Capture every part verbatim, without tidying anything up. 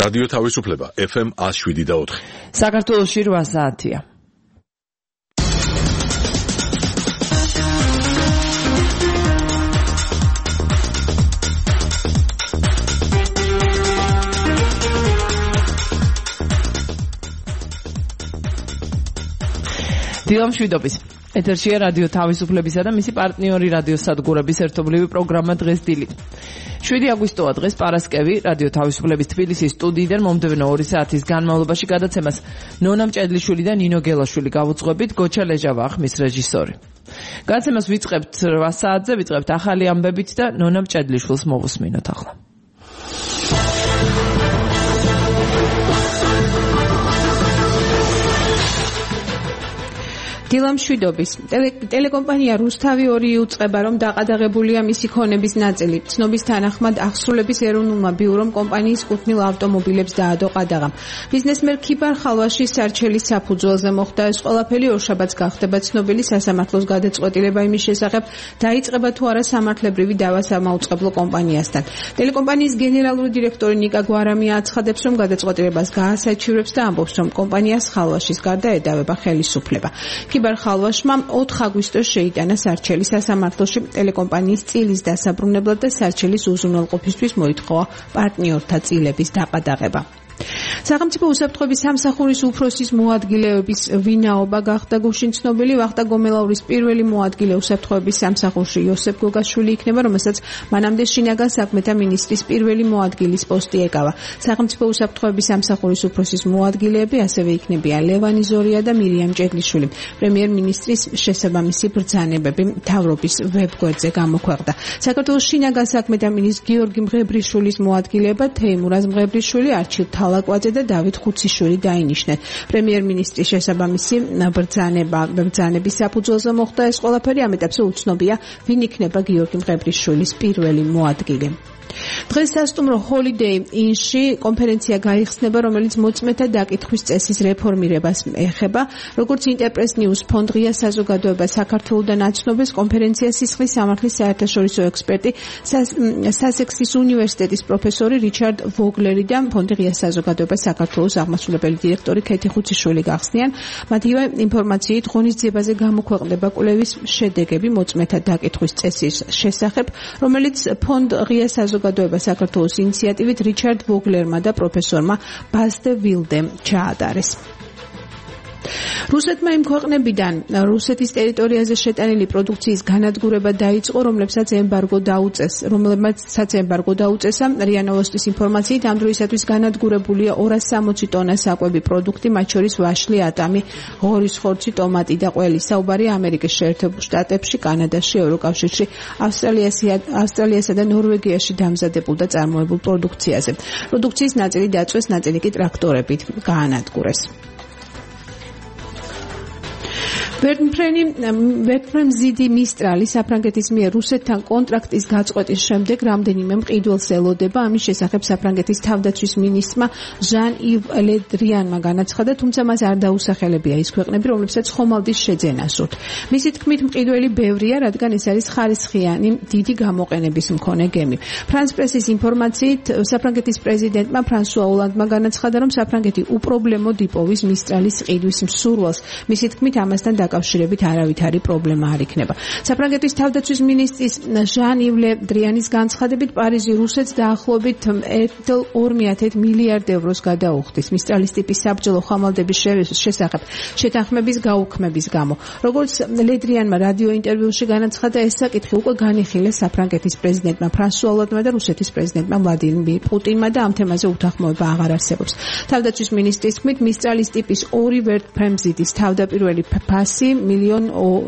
რადიო თავისუფლება ეფ ემ one oh seven და four. საქართველოში რვა საათია. დილამშვიდობის. ეთერშია რადიო თავისუფლებისა და მისი პარტნიორი რადიო სადგურების ერთობლივი პროგრამა დღეს დილით. შვიდი აგვისტოა დღეს პარასკევი რადიო თავისუფლების თბილისის სტუდიიდან მომდევნო ორი საათის განმავლობაში გადაცემას ნონა მჭედლიშვილი და ნინო გელაშვილი გავუძღვებით, გოჩა ლეჟავა ხმის რეჟისორი. გადაცემას ვიწყებთ რვა საათზე, ვიწყებთ ახალი ამბებით და ნონა მჭედლიშვილს მოვუსმინოთ ახლა. დილამშვიდობის. ტელეკომპანია რუსთავი ორი იუწყება, რომ დაყადაღებულია მისი ქონების ნაწილი. ცნობის თანახმად აღსრულების ეროვნულმა ბიურომ კომპანიის კუთვნილ ავტომობილებს დაადო ყადაღა. ბიზნესმენ ქიბარ ხალვაში სარჩელის საფუძველზე მოხდა ეს ყველაფერი ორშაბათს გახდება ცნობილი სასამართლოს გადაწყვეტილება იმის შესახებ, დაიწყება თუ არა სამართლებრივი დავა სამაუწყებლო კომპანიასთან. ტელეკომპანიის გენერალური დირექტორი ნიკა გვარამია აცხადებს, რომ გადაწყვეტილებას გაასაჩივრებს და ამბობს, რომ კომპანიას ხალვაშის გარდა ედავება ხელისუფლება. ქიბარ ხალვაშმა ოთხ აგვისტოს შეიტანა სარჩელი სასამართლოში ტელეკომპანიის წილის დასაბრუნებლად და სარჩელის უზრუნველყოფისთვის მოითხოვა პარტნიორთა წილების დაყადაღება. სახელმწიფო უსაფრთხოების სამსახურის უფროსის მოადგილეების ვინაობა გახდა გუშინ ცნობილი. ვახტანგ გომელაურის პირველი მოადგილე უსაფრთხოების სამსახურში იოსებ გოგაშვილი იქნება, რომელსაც მანამდე შინაგან საქმეთა მინისტრის პირველი მოადგილის პოსტი ეკავა. სახელმწიფო უსაფრთხოების სამსახურის უფროსის მოადგილეები ასევე იქნებიან ლევანი ზორია და მირიამ ჭედლიშვილი. პრემიერ-მინისტრის შესაბამისი ბრძანებები მთავრობის ვებგვერდზე გამოქვეყნდა. საქართველოს შინაგან საქმეთა მინისტრის გიორგი მღებრიშვილის მოადგილეებად თეიმურაზ მღებრიშვილი, არჩილ თალაკვაძე და დავით ხუციშვილი დაინიშნენ. პრემიერ-მინისტრის შესაბამისი ბრძანება ბრძანების საფუძველზე მოხდა ეს ყველაფერი, ამ ეტაპზე უცნობია, ვინ იქნება გიორგი მღებრიშვილის პირველი მოადგილე. დღეს სასტუმრო ჰოლიდეი ინში კონფერენცია გაიხსნება, რომელიც მოწმეთა დაკითხვის წესის რეფორმირებას ეხება. როგორც ინტერპრეს ნიუს ფონდ ღია საზოგადოება საქართველოდან აცნობს, კონფერენცია სისხლის სამართლის საერთაშორისო ექსპერტი, სასექსის უნივერსიტეტის პროფესორი რიჩარდ ვოგლერი და ფონდი ღია საზოგადოება საქართველოს აღმასრულებელი დირექტორი ქეთი ხუციშვილი გახსნიან. მათივე ინფორმაციით ღონისძიებაზე გამოქვეყნდება კვლევის შედეგები მოწმეთა დაკითხვის წესის შესახებ, რომელიც ფონდ ღია საზოგადოება საქართველოს ინიციატივით რიჩარდ ვოგლერმა და პროფესორმა ბაზდე ვილდემ ჩაატარეს. რუსეთმა იმ ქვეყნებიდან რუსეთის ტერიტორიაზე შეტანილი პროდუქციის განადგურება დაიწყო, რომლებსაც ემბარგო დაუწეს, რომლებსაც ემბარგო დაუწესა. რია ნოვოსტის ინფორმაციით ამ დროისათვის განადგურებულია ორას სამოცი ტონა საკვები პროდუქტი, მათ შორის ვაშლი, ატამი, ღორის ხორცი, ტომატი და ყველი. საუბარია ამერიკის შეერთებულ შტატებში, კანადაში, ევროკავშირში, ავსტრალიასა და ნორვეგიაში დამზადებულ და წარმოებულ პროდუქციაზე. პროდუქციის ნაწილი დაწვეს, ნაწილი კი ტრაქტორებით გაანადგურეს. ვერტმფრენ ზიდი მისტრალი საფრანგეთის მიერ რუსეთთან კონტრაქტის გაწყვეტის შემდეგ რამდენიმე მყიდველს ელოდება. ამის შესახებ საფრანგეთის თავდაცვის მინისტრმა ჟან-ივ ლედრიანმა განაცხადა, თუმცა მას არ დაუსახელებია ის ქვეყნები, რომლებსაც ხომალდის შეძენა სურთ. მისი თქმით, მყიდველი ბევრია, რადგან ეს არის ხარისხიანი დიდი გამოყენების მქონე გემი. ფრანს პრესის ინფორმაციით, საფრანგეთის პრეზიდენტმა ფრანსუა ოლანდმა განაცხადა, რომ საფრანგეთი უპრობლემოდ იპოვის მისტრალის ყიდვის მსურველს. მისი თქმით, ამასთან დაკავშირებით არავითარი პრობლემა არ იქნება. საფრანგეთის თავდაცვის მინისტრის ჟან-ივ ლე დრიანის განცხადებით, პარიზი რუსეთს დაახლოებით ორი მილიარდ ევროს გადაუხდის მისტრალის ტიპის საბრძოლო ხომალდების შესახებ შეთანხმების გაუქმების გამო. როგორც ლე დრიანმა რადიო ინტერვიუში განაცხადა, ეს საკითხი უკვე განიხილეს საფრანგეთის პრეზიდენტმა ფრანსუა ოლანდმა და რუსეთის პრეზიდენტმა ვლადიმირ პუტინმა და ამ თემაზე უთანხმოება აღარ არსებობს. თავდაცვის მინისტრის თქმით, მისტრალის ტიპის ორი ვერტმფრენ-ზიდის თავდაპირველი ფასი მილიონ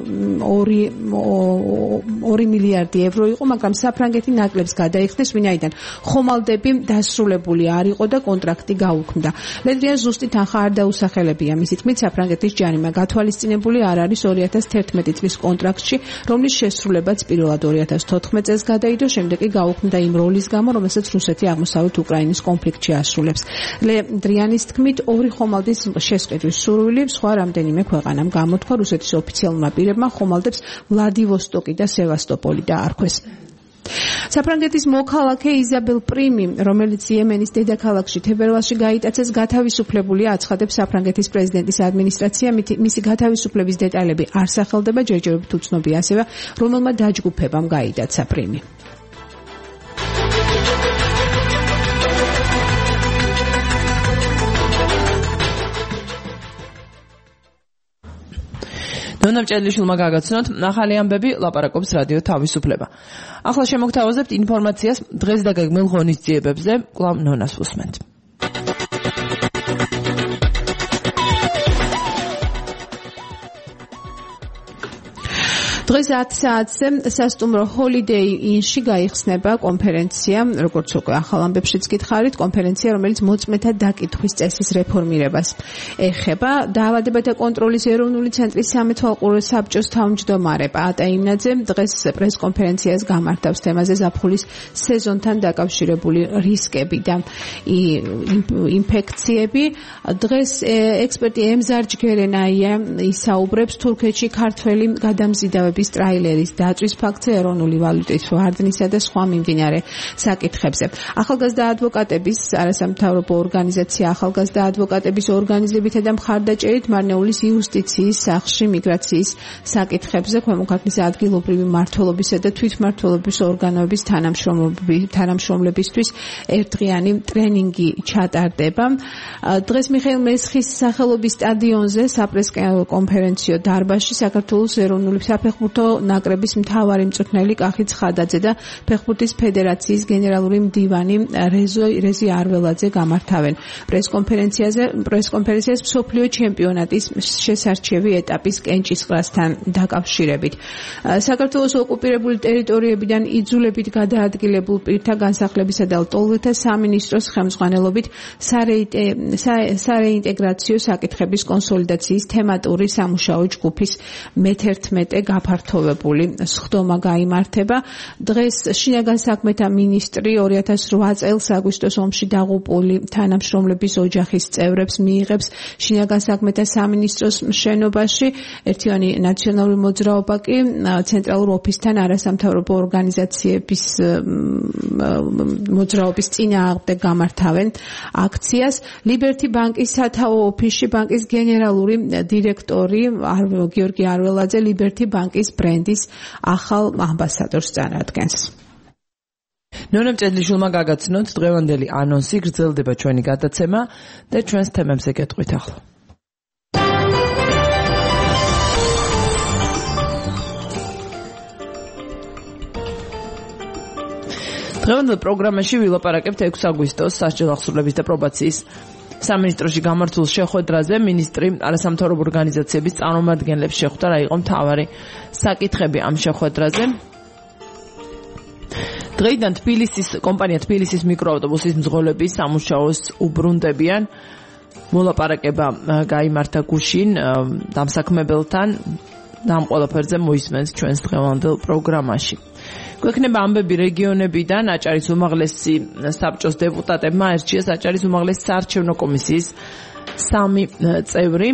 ორი მილიარდი ევრო იყო, მაგრამ საფრანგეთი ნაკლებს გადაიხდეს, ვინაიდან ხომალდები დასრულებული არ იყო და კონტრაქტი გაუქმდა. ლედრიან ზუსტი თანხა არ დაუსახელებია. მისი თქმით, საფრანგეთის ჯარიმა გათვალისწინებული არ არის ორი ათას თერთმეტი წლის კონტრაქტში, რომლის შესრულებაც პირველად ორი ათას თოთხმეტ წელს გადაიდო, შემდეგ კი გაუქმდა იმ როლის გამო, რომელსაც რუსეთი აღმოსავლეთ უკრაინის კონფლიქტში ასრულებს. ლედრიანის თქმით, ორი ხომალდის შესყიდვის სურვილი სხვა რამდენიმე ქვეყანამ გამოთქვა. რუსეთის ოფიციალურმა პირებმა ხომალდებს ვლადივოსტოკი და სევასტოპოლი დაარქვეს. საფრანგეთის მოქალაქე იზაბელ პრიმი, რომელიც იემენის დედაქალაქში თებერვალში გაიტაცეს, გათავისუფლებულია, აცხადებს საფრანგეთის პრეზიდენტის ადმინისტრაცია. მისი გათავისუფლების დეტალები არ სახელდება, ჯერჯერობით უცნობია ასევე, რომელმა დაჯგუფებამ გაიტაცა პრიმი. ნონა მჭედლიშვილმა გაგაცნოთ ახალი ამბები, ლაპარაკობს რადიო თავისუფლება. ახლა შემოგთავაზებთ ინფორმაციას დღეს დაგეგმილ ღონისძიებებზე, კვლავ ნონას უსმენთ. დღეს ათ საათზე სასტუმრო Holiday Inn-ში გაიხსნება კონფერენცია, როგორც უკვე ახალ ამბებშიც გითხარით, კონფერენცია, რომელიც მოწმეთა დაკითხვის წესის რეფორმირებას ეხება. დაავადებათა კონტროლის ეროვნული ცენტრის სამეთვალყურო საბჭოს თავმჯდომარე პაატა იმნაძე დღეს პრესკონფერენციას გამართავს თემაზე ზაფხულის სეზონთან დაკავშირებული რისკები და ინფექციები. დღეს ექსპერტი ემზარ ჯგერენაია ისაუბრებს თურქეთში ქართველი გადამზიდავების ტრაილერის დაწვის ფაქტზე, ეროვნული ვალუტის ვარდნისა და სხვა მიმდინარე საკითხებზე. ახალგაზრდა ადვოკატების არასამთავრობო ორგანიზაცია ახალგაზრდა ადვოკატების ორგანიზებითა და მხარდაჭერით მარნეულის იუსტიციის სახლში მიგრაციის საკითხებზე ქვემოქართლის ადგილობრივი მმართველობისა და თვითმმართველობის ორგანოების თანამშრომლებისთვის ერთდღიანი ტრენინგი ჩატარდება. დღეს მიხეილ მესხის სახელობის სტადიონზე საპრესკონფერენციო დარბაზში საქართველოს ეროვნული საფეხბურთო ნაკრების მთავარი მწვრთნელი კახი ცხადაძე და ფეხბურთის ფედერაციის გენერალური მდივანი რეზო რეზი არველაძე გამართავენ პრესკონფერენციაზე პრესკონფერენციას მსოფლიო ჩემპიონატის შესარჩევი ეტაპის კენჭისყრასთან დაკავშირებით. საქართველოს ოკუპირებული ტერიტორიებიდან იძულებით გადაადგილებულ პირთა განსახლებისა და ლტოლვეთა სამინისტროს ხელმძღვანელობით სარეინტეგრაციო საკითხების კონსოლიდაციის თემატური სამუშაო ჯგუფის მეთერთმეტე გაფართოვებული სხდომა გაიმართება. დღეს შინაგან საქმეთა მინისტრი ორი ათას რვა წელს აგვისტოს ომში დაღუპული თანამშრომლების ოჯახის წევრებს მიიღებს შინაგან საქმეთა სამინისტროს შენობაში. ერთიანი ნაციონალური მოძრაობა კი ცენტრალურ ოფისთან არასამთავრობო ორგანიზაციების მოძრაობის წინააღმდეგ გამართავენ აქციას. ლიბერტი ბანკის სათაო ოფისში ბანკის გენერალური დირექტორი გიორგი არველაძე ლიბერტი ბანკის ბრენდის ახალ ამბასადორს წარადგენს. ნონა მჭედლიშვილმა გაგაცნოთ დღევანდელი ანონსი, გრძელდება ჩვენი გადაცემა და ჩვენს თემებზე გეტყვით ახლა. დღევანდელ პროგრამაში ვილაპარაკებთ ექვსი აგვისტოს სასჯელ ახსნილების და პრობაციის სამინისტროში გამართულ შეხვედრაზე. მინისტრი არასამთავრობო ორგანიზაციების წარმომადგენლებს შეხვდა, რა იყო მთავარი საკითხები ამ შეხვედრაზე. დღეიდან თბილისის კომპანია თბილისის მიკროავტობუსის მძღოლები სამუშაოს უბრუნდებიან. მოლაპარაკება გაიმართა გუშინ დამსაქმებელთან და ამ ყველაფერზე მოისმენთ ჩვენს დღევანდელ პროგრამაში. გვექნება ამბები რეგიონებიდან. აჭარის უმაღლესი საბჭოს დეპუტატებმა აირჩიეს აჭარის უმაღლესი საარჩევნო კომისიის სამი წევრი.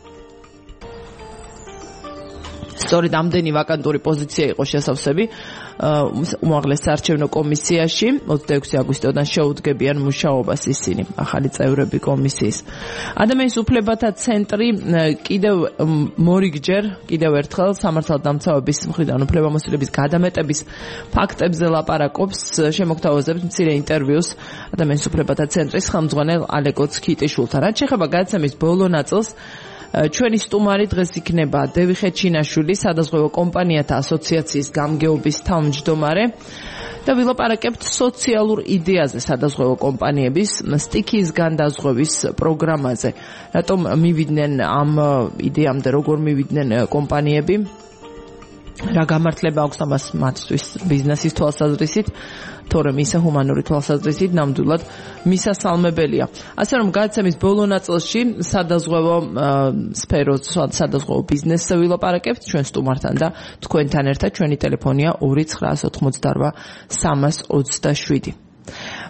სწორედ ამდენი ვაკანტური პოზიცია იყო შესავსები უმაღლეს საარჩევნო კომისიაში. ოცდაექვსი აგვისტოდან შეუდგებიან მუშაობას ისინი, ახალი წევრები კომისიის. ადამიანის უფლებათა ცენტრი კიდევ მორიგჯერ, კიდევ ერთხელ სამართალდამცავების მხრიდან უფლებამოსილების გადამეტების ფაქტებზე ლაპარაკობს, შემოგთავაზებთ მცირე ინტერვიუს ადამიანის უფლებათა ცენტრის ხელმძღვანელ ალეკო ცქიტიშვილთან. რაც შეეხება გადაცემის ბოლო ნაწილს, ჩვენი სტუმარი დღეს იქნება დევიხე ჩინაშვილი, სადაზღვევო კომპანიათა ასოციაციის გამგეობის თავმჯდომარე და ვილაპარაკებთ სოციალურ იდეაზე სადაზღვევო კომპანიების სტიქიისგან დაზღვევის პროგრამაზე. რატომ მივიდნენ ამ იდეამდე, როგორ მივიდნენ კომპანიები, რა გამართლება აქვს ამას მათთვის ბიზნესის თვალსაზრისით, თორემ ისე ჰუმანური თვალსაზრისით ნამდვილად მისასალმებელია. ასე რომ გადაცემის ბოლო ნაწილში სადაზღვევო სფეროს, სადაზღვევო ბიზნესზე ვილაპარაკებთ ჩვენ სტუმართან და თქვენთან ერთად. ჩვენი ტელეფონია ორი ცხრაას ოთხმოცდაორვა სამას ოცდაშვიდი.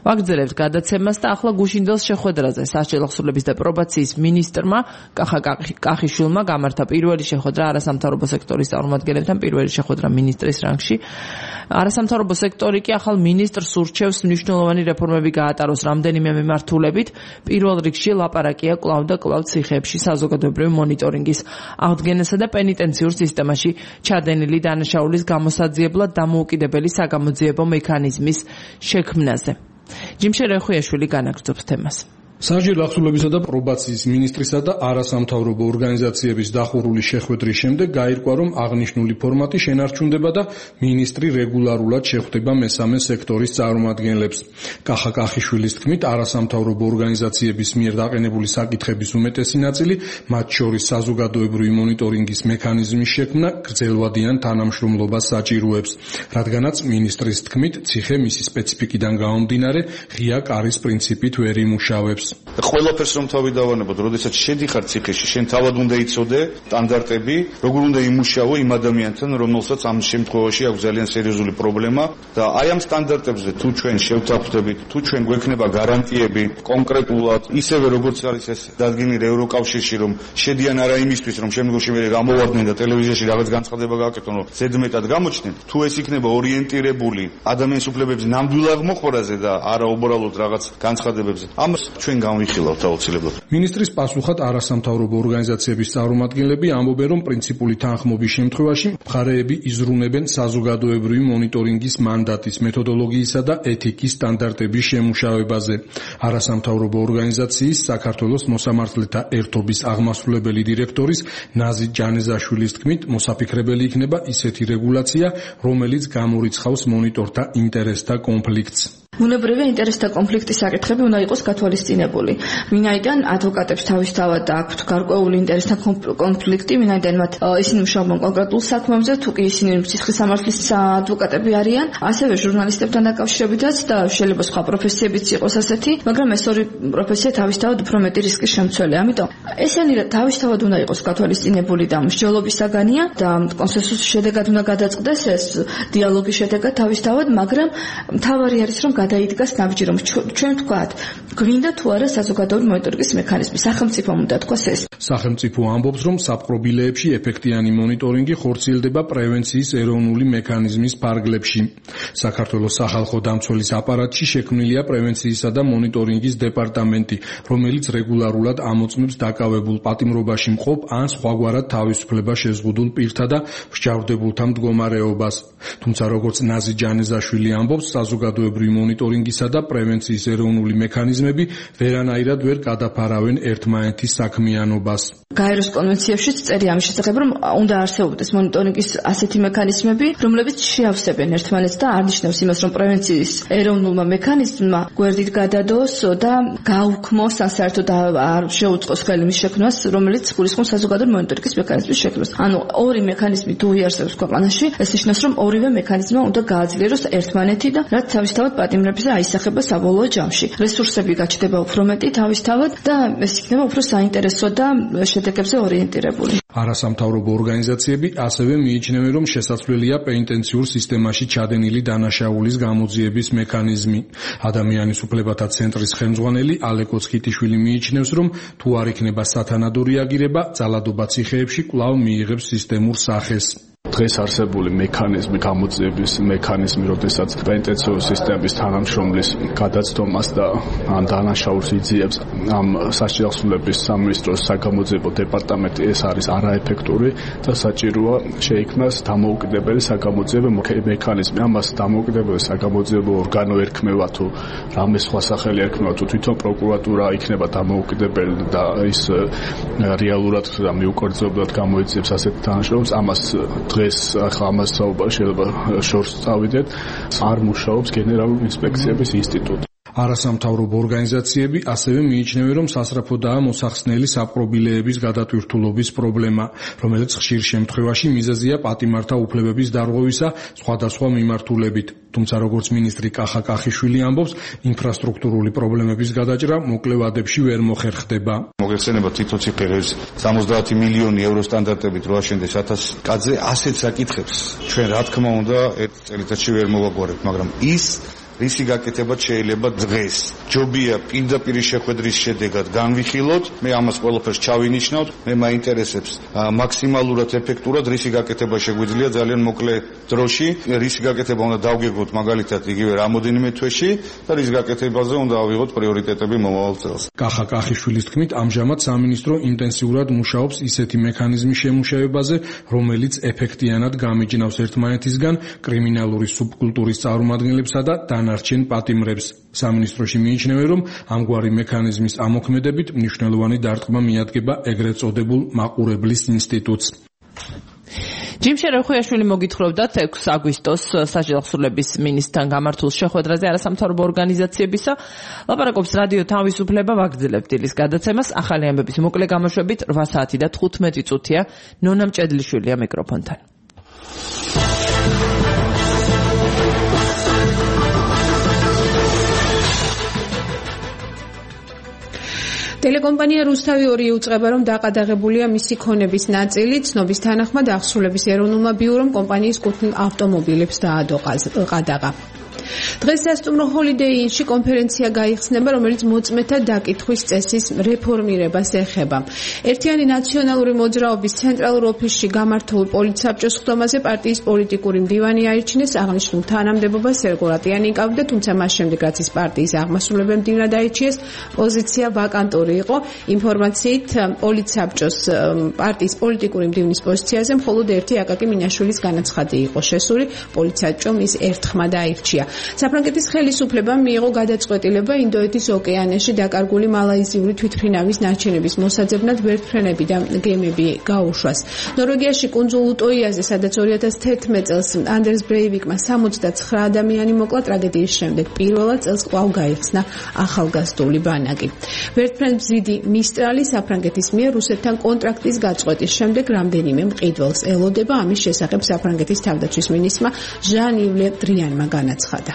ვაგრძელებთ გადაცემას და ახლა გუშინდელს შეხვედრაზე სასჯელახსოვრების და პრობაციის მინისტრმა კახა კახიშვილმა გამართა პირველი შეხვედრა არასამთავრობო სექტორის წარმომადგენლებთან, პირველი შეხვედრა მინისტრის რანგში. არასამთავრობო სექტორი კი ახალ მინისტრს ურჩევს მნიშვნელოვანი რეფორმები გაატაროს რამდენიმე მიმართულებით. პირველ რიგში ლაპარაკია კვლავ და კვლავ ციხეებში საზოგადოებრივი მონიტორინგის აღდგენასა და პენიტენციურ სისტემაში ჩადენილი დანაშაულის გამოსაძიებლად დამოუკიდებელი საგამოძიებო მექანიზმის შექმნაზე. ჯიმშე რეხუიაშვილი განაგრძობს თემას. სასჯელახსოვრებისა და პრობაციის მინისტრისა და არასამთავრობო ორგანიზაციების დახურული შეხვედრის შემდეგ გაირკვა, რომ აღნიშნული ფორმატი შენარჩუნდება და მინისტრი რეგულარულად შეხვდება მესამე სექტორის წარმომადგენლებს. კახა კახიშვილის თქმით, არასამთავრობო ორგანიზაციების მიერ დაყენებული საკითხების უმეტესი ნაწილი, მათ შორის საზოგადოებრივი მონიტორინგის მექანიზმის შექმნა, გრძელვადიან თანამშრომლობას საჭიროებს, რადგანაც მინისტრის თქმით, ციხე მისი სპეციფიკიდან გამომდინარე ღია კარის პრინციპით ვერ იმუშავებს. ყველაფერს რომ თავი დავანებოთ, როდესაც შედიხარ ციხეში, შენ თავად უნდა იცოდე სტანდარტები, როგორ უნდა იმუშაო იმ ადამიანთან, რომელსაც ამ შემთხვევაში აქვს ძალიან სერიოზული პრობლემა და აი ამ სტანდარტებზე თუ ჩვენ შევთანხმდებით, თუ ჩვენ გვექნება გარანტიები კონკრეტულად, ისევე როგორც არის ეს დადგენილი ევროკავშირში, რომ შედიან არა იმისთვის, რომ შემდგომში მე გამოვარდნენ და ტელევიზიაში რაღაც განცხადება გააკეთონ, რომ ზედმეტად გამოჩნდნენ, თუ ეს იქნება ორიენტირებული ადამიანის უფლებების ნამდვილ აღმოხვრაზე და არა უბრალოდ რაღაც განცხადებებზე, ამას ჩვენ გამვიხილავთ აუცილებლად. მინისტრის პასუხად არასამთავრობო ორგანიზაციების წარმომადგენლები ამბობენ, რომ პრინციპული თანხმობის შემთხვევაში მხარეები იზრუნებენ საზოგადოებრივი მონიტორინგის მანდატის, მეთოდოლოგიისა და ეთიკის სტანდარტების შემუშავებაზე. არასამთავრობო ორგანიზაციის საქართველოს მოსამართლეთა ერთობის აღმასრულებელი დირექტორის ნაზი ჯანეზაშვილის თქმით, მოსაფიქრებელი იქნება ისეთი რეგულაცია, რომელიც გამორიცხავს მონიტორთა ინტერესთა კონფლიქტს. ბუნებრივი ინტერესთა კონფლიქტის საკითხები უნდა იყოს გათვალისწინებული. ვინაიდან ადვოკატებს თავისთავად აქვთ გარკვეული ინტერესთა კონფლიქტი, ვინაიდან მათ ისინი მუშაობენ კონკრეტულ საქმეებზე, თუ კი ისინი სისხლის სამართლის ადვოკატები არიან, ასევე ჟურნალისტებთან დაკავშირებითაც და შეიძლება სხვა პროფესიებიც იყოს ასეთი, მაგრამ ეს ორი პროფესია თავისთავად უფრო მეტი რისკის შემცველია. ამიტომ ესენი თავისთავად უნდა იყოს გათვალისწინებული და მსჯელობის საგანია და კონსენსუსის შედეგად უნდა გადაწყდეს ეს დიალოგის შედეგად თავისთავად, მაგრამ მთავარი არის რომ გადაიდგას ნაბიჯი, რომ ჩვენ ვთქვათ, გვინდა თუ არა საზოგადოებრივი მონიტორინგის მექანიზმი, სახელმწიფომ უნდა თქვას ეს. სახელმწიფო ამბობს, რომ საპყრობილეებში ეფექტიანი მონიტორინგი ხორციელდება პრევენციის ეროვნული მექანიზმის ფარგლებში. საქართველოს სახალხო დამცველის აპარატში შექმნილია პრევენციისა და მონიტორინგის დეპარტამენტი, რომელიც რეგულარულად ამოწმებს დაკავებულ პატიმრობაში მყოფ ან სხვაგვარად თავისუფლება შეზღუდულ პირთა და მსჯავრდებულთა მდგომარეობას. თუმცა როგორც ნაზი ჯანეზაშვილი ამბობს, საზოგადოებრივი მონიტორინგისა და პრევენციის ეროვნული მექანიზმები ვერანაირად ვერ გადაფარავენ ერთმანეთის საქმიანობას. გაეროს კონვენციებშიც წერია ამის შესახებ, რომ უნდა არსებობდეს მონიტორინგის ასეთი მექანიზმები, რომლებიც შეავსებენ ერთმანეთს და არნიშნავს იმას, რომ პრევენციის ეროვნულმა მექანიზმმა გვერდით გადადოს და გაუქმოს ან საერთოდ არ შეუწყოს ხელი მის შექმნას, რომელიც გულისხმობს საზოგადოებრივი მონიტორინგის მექანიზმის შექმნას. ანუ ორი მექანიზმი თუ იარსებობს ქვეყანაში, ეს ნიშნავს, რომ ორივე მექანიზმმა უნდა გააძლიეროს ერთმანეთი და რაც თავისთავად პატიმრებზე აისახება საბოლოო ჯამში. რესურსები გაჩნდება უფრო მეტი თავისთავად და ეს იქნება უფრო საინტერესო და შედეგებზე ორიენტირებული. არასამთავრობო ორგანიზაციები ასევე მიიჩნევენ, რომ შესაძლებელია პენიტენციურ სისტემაში ჩადენილი დანაშაულის გამოძიების მექანიზმი. ადამიანის უფლებათა ცენტრის ხელმძღვანელი ალეკო ცხიტიშვილი მიიჩნევს, რომ თუ არ იქნება სათანადო რეაგირება, ძალადობა ციხეებში კვლავ მიიღებს სისტემურ სახეს. დღეს არსებული მექანიზმი, გამოძიების მექანიზმი, როდესაც პენიტენციურ სისტემის თანამშრომლის გადაცდომას და ან დანაშაულს იძიებს ამ სასჯელახსოვრების სამინისტროს საგამოძიებო დეპარტამენტი, ეს არის არაეფექტური და საჭიროა შეიქმნას დამოუკიდებელი საგამოძიებო მექანიზმი. ამას დამოუკიდებელი საგამოძიებო ორგანო ერქმევა თუ რამე სხვა სახელი ერქმევა, თუ თვითონ პროკურატურა იქნება დამოუკიდებელი და ის რეალურად და მიუკერძოებლად გამოიძიებს ასეთ დანაშაულს, ამას დღეს ახლა ამას საუბარი შეიძლება შორს წავიდეთ, არ მუშაობს გენერალური ინსპექციების ინსტიტუტი. არასამთავრობო ორგანიზაციები ასევე მიიჩნევენ, რომ სასწრაფოდაა მოსახსნელი საპყრობილეების გადატვირთულობის პრობლემა, რომელიც ხშირ შემთხვევაში მიზეზია პატიმართა უფლებების დარღვევისა სხვადასხვა მიმართულებით. თუმცა როგორც მინისტრი კახა კახიშვილი ამბობს, ინფრასტრუქტურული პრობლემების გადაჭრა მოკლე ვადებში ვერ მოხერხდება. მოგეხსენება თითო ციფრებს სამოცდაათი მილიონი ევრო სტანდარტებით რო აშენდეს ათას კაცზე ასეთ საკითხებს ჩვენ რა თქმა უნდა ერთ წელიწადში ვერ მოვაგვარებთ, მაგრამ ის რისი გაკეთებაც შეიძლება დღეს. ჯობია პირდაპირ შეხვედრის შედეგად განვიხილოთ, მე ამას ყველაფერს ჩავინიშნავთ, მე მაინტერესებს მაქსიმალურად ეფექტურად რისი გაკეთება შეგვიძლია ძალიან მოკლე დროში, რისი გაკეთება უნდა დავგეგმოთ მაგალითად იგივე რამოდენიმე თვეში და რის გაკეთებაზე უნდა ავიღოთ პრიორიტეტები მომავალ წელს. კახა კახიშვილის თქმით, ამჟამად სამინისტრო ინტენსიურად მუშაობს ისეთი მექანიზმის შემუშავებაზე, რომელიც ეფექტიანად გამიჯნავს ერთმანეთისგან კრიმინალური სუბკულტურის წარმომადგენლებსა და დანარჩენ პატიმრებს. სამინისტროში მიიჩნევენ, რომ ამგვარი მექანიზმის ამოქმედებით მნიშვნელოვანი დარტყმა მიადგება ეგრეთ წოდებულ მაყურებლის ინსტიტუტს. ჯიმ შერეხუიაშვილი მოგითხრობდათ ექვსი აგვისტოს საჯელახსურლების მინისტრთან გამართულ შეხვედრაზე არასამთავრობო ორგანიზაციებისა. ლაპარაკობს რადიო თავისუფლება ვაგრძელებთ დილის გადაცემას. ახალი ამბების მოკლე გამოშვებით რვა საათი და თხუთმეტი წუთია. ნონა მჭედლიშვილია მიკროფონთან. ტელეკომპანია რუსთავი ორი უწყება, რომ დაყადაღებულია მისი ქონების ნაწილი. ცნობის თანახმად აღსრულების ეროვნულმა ბიურომ კომპანიის კუთვნილ ავტომობილებს დაადოყადაღა. დღეს სასტუმრო ჰოლიდეი ინში კონფერენცია გაიხსნება, რომელიც მოწმეთა დაკითხვის წესის რეფორმირებას ეხება. ერთიანი ნაციონალური მოძრაობის ცენტრალურ ოფისში გამართულ პოლიტსაბჭოს ხდომაზე პარტიის პოლიტიკური მდივანი აირჩინეს. აღნიშნულ თანამდებობას სერგო რატიანი იკავდა, თუმცა მას შემდეგ რაც ის პარტიის აღმასრულებელ მდივნად აირჩიეს, პოზიცია ვაკანტური იყო. ინფორმაციით პოლიტსაბჭოს პარტიის პოლიტიკური მდივნის პოზიციაზე მხოლოდ ერთი აკაკი მინაშვილის განაცხადი იყო შესული. პოლიტსაბჭომ ის ერთხმად აირჩია. საფრანგეთის ხელისუფლებამ მიიღო გადაწყვეტილება ინდოეთის ოკეანეში დაკარგული მალაიზიური თვითმფრინავის ნარჩენების მოსაძებნად ვერტმფრენები და გემები გაუშვას. ნორვეგიაში კუნძულ უტოიაზე, სადაც ორი ათას თერთმეტ წელს ანდერს ბრეივიკმა სამოცდაცხრა ადამიანი მოკლა, ტრაგედიის შემდეგ პირველად წელს კვლავ გაიხსნა ახალგაზრდული ბანაკი. ვერტმფრენბზიდი მისტრალი საფრანგეთის მიერ რუსეთთან კონტრაქტის გაწყვეტის შემდეგ რამდენიმე მყიდველს ელოდება. ამის შესახებ საფრანგეთის თავდაცვის მინისტრმა ჟან-იվ ლე დრიანმა განაცხადა.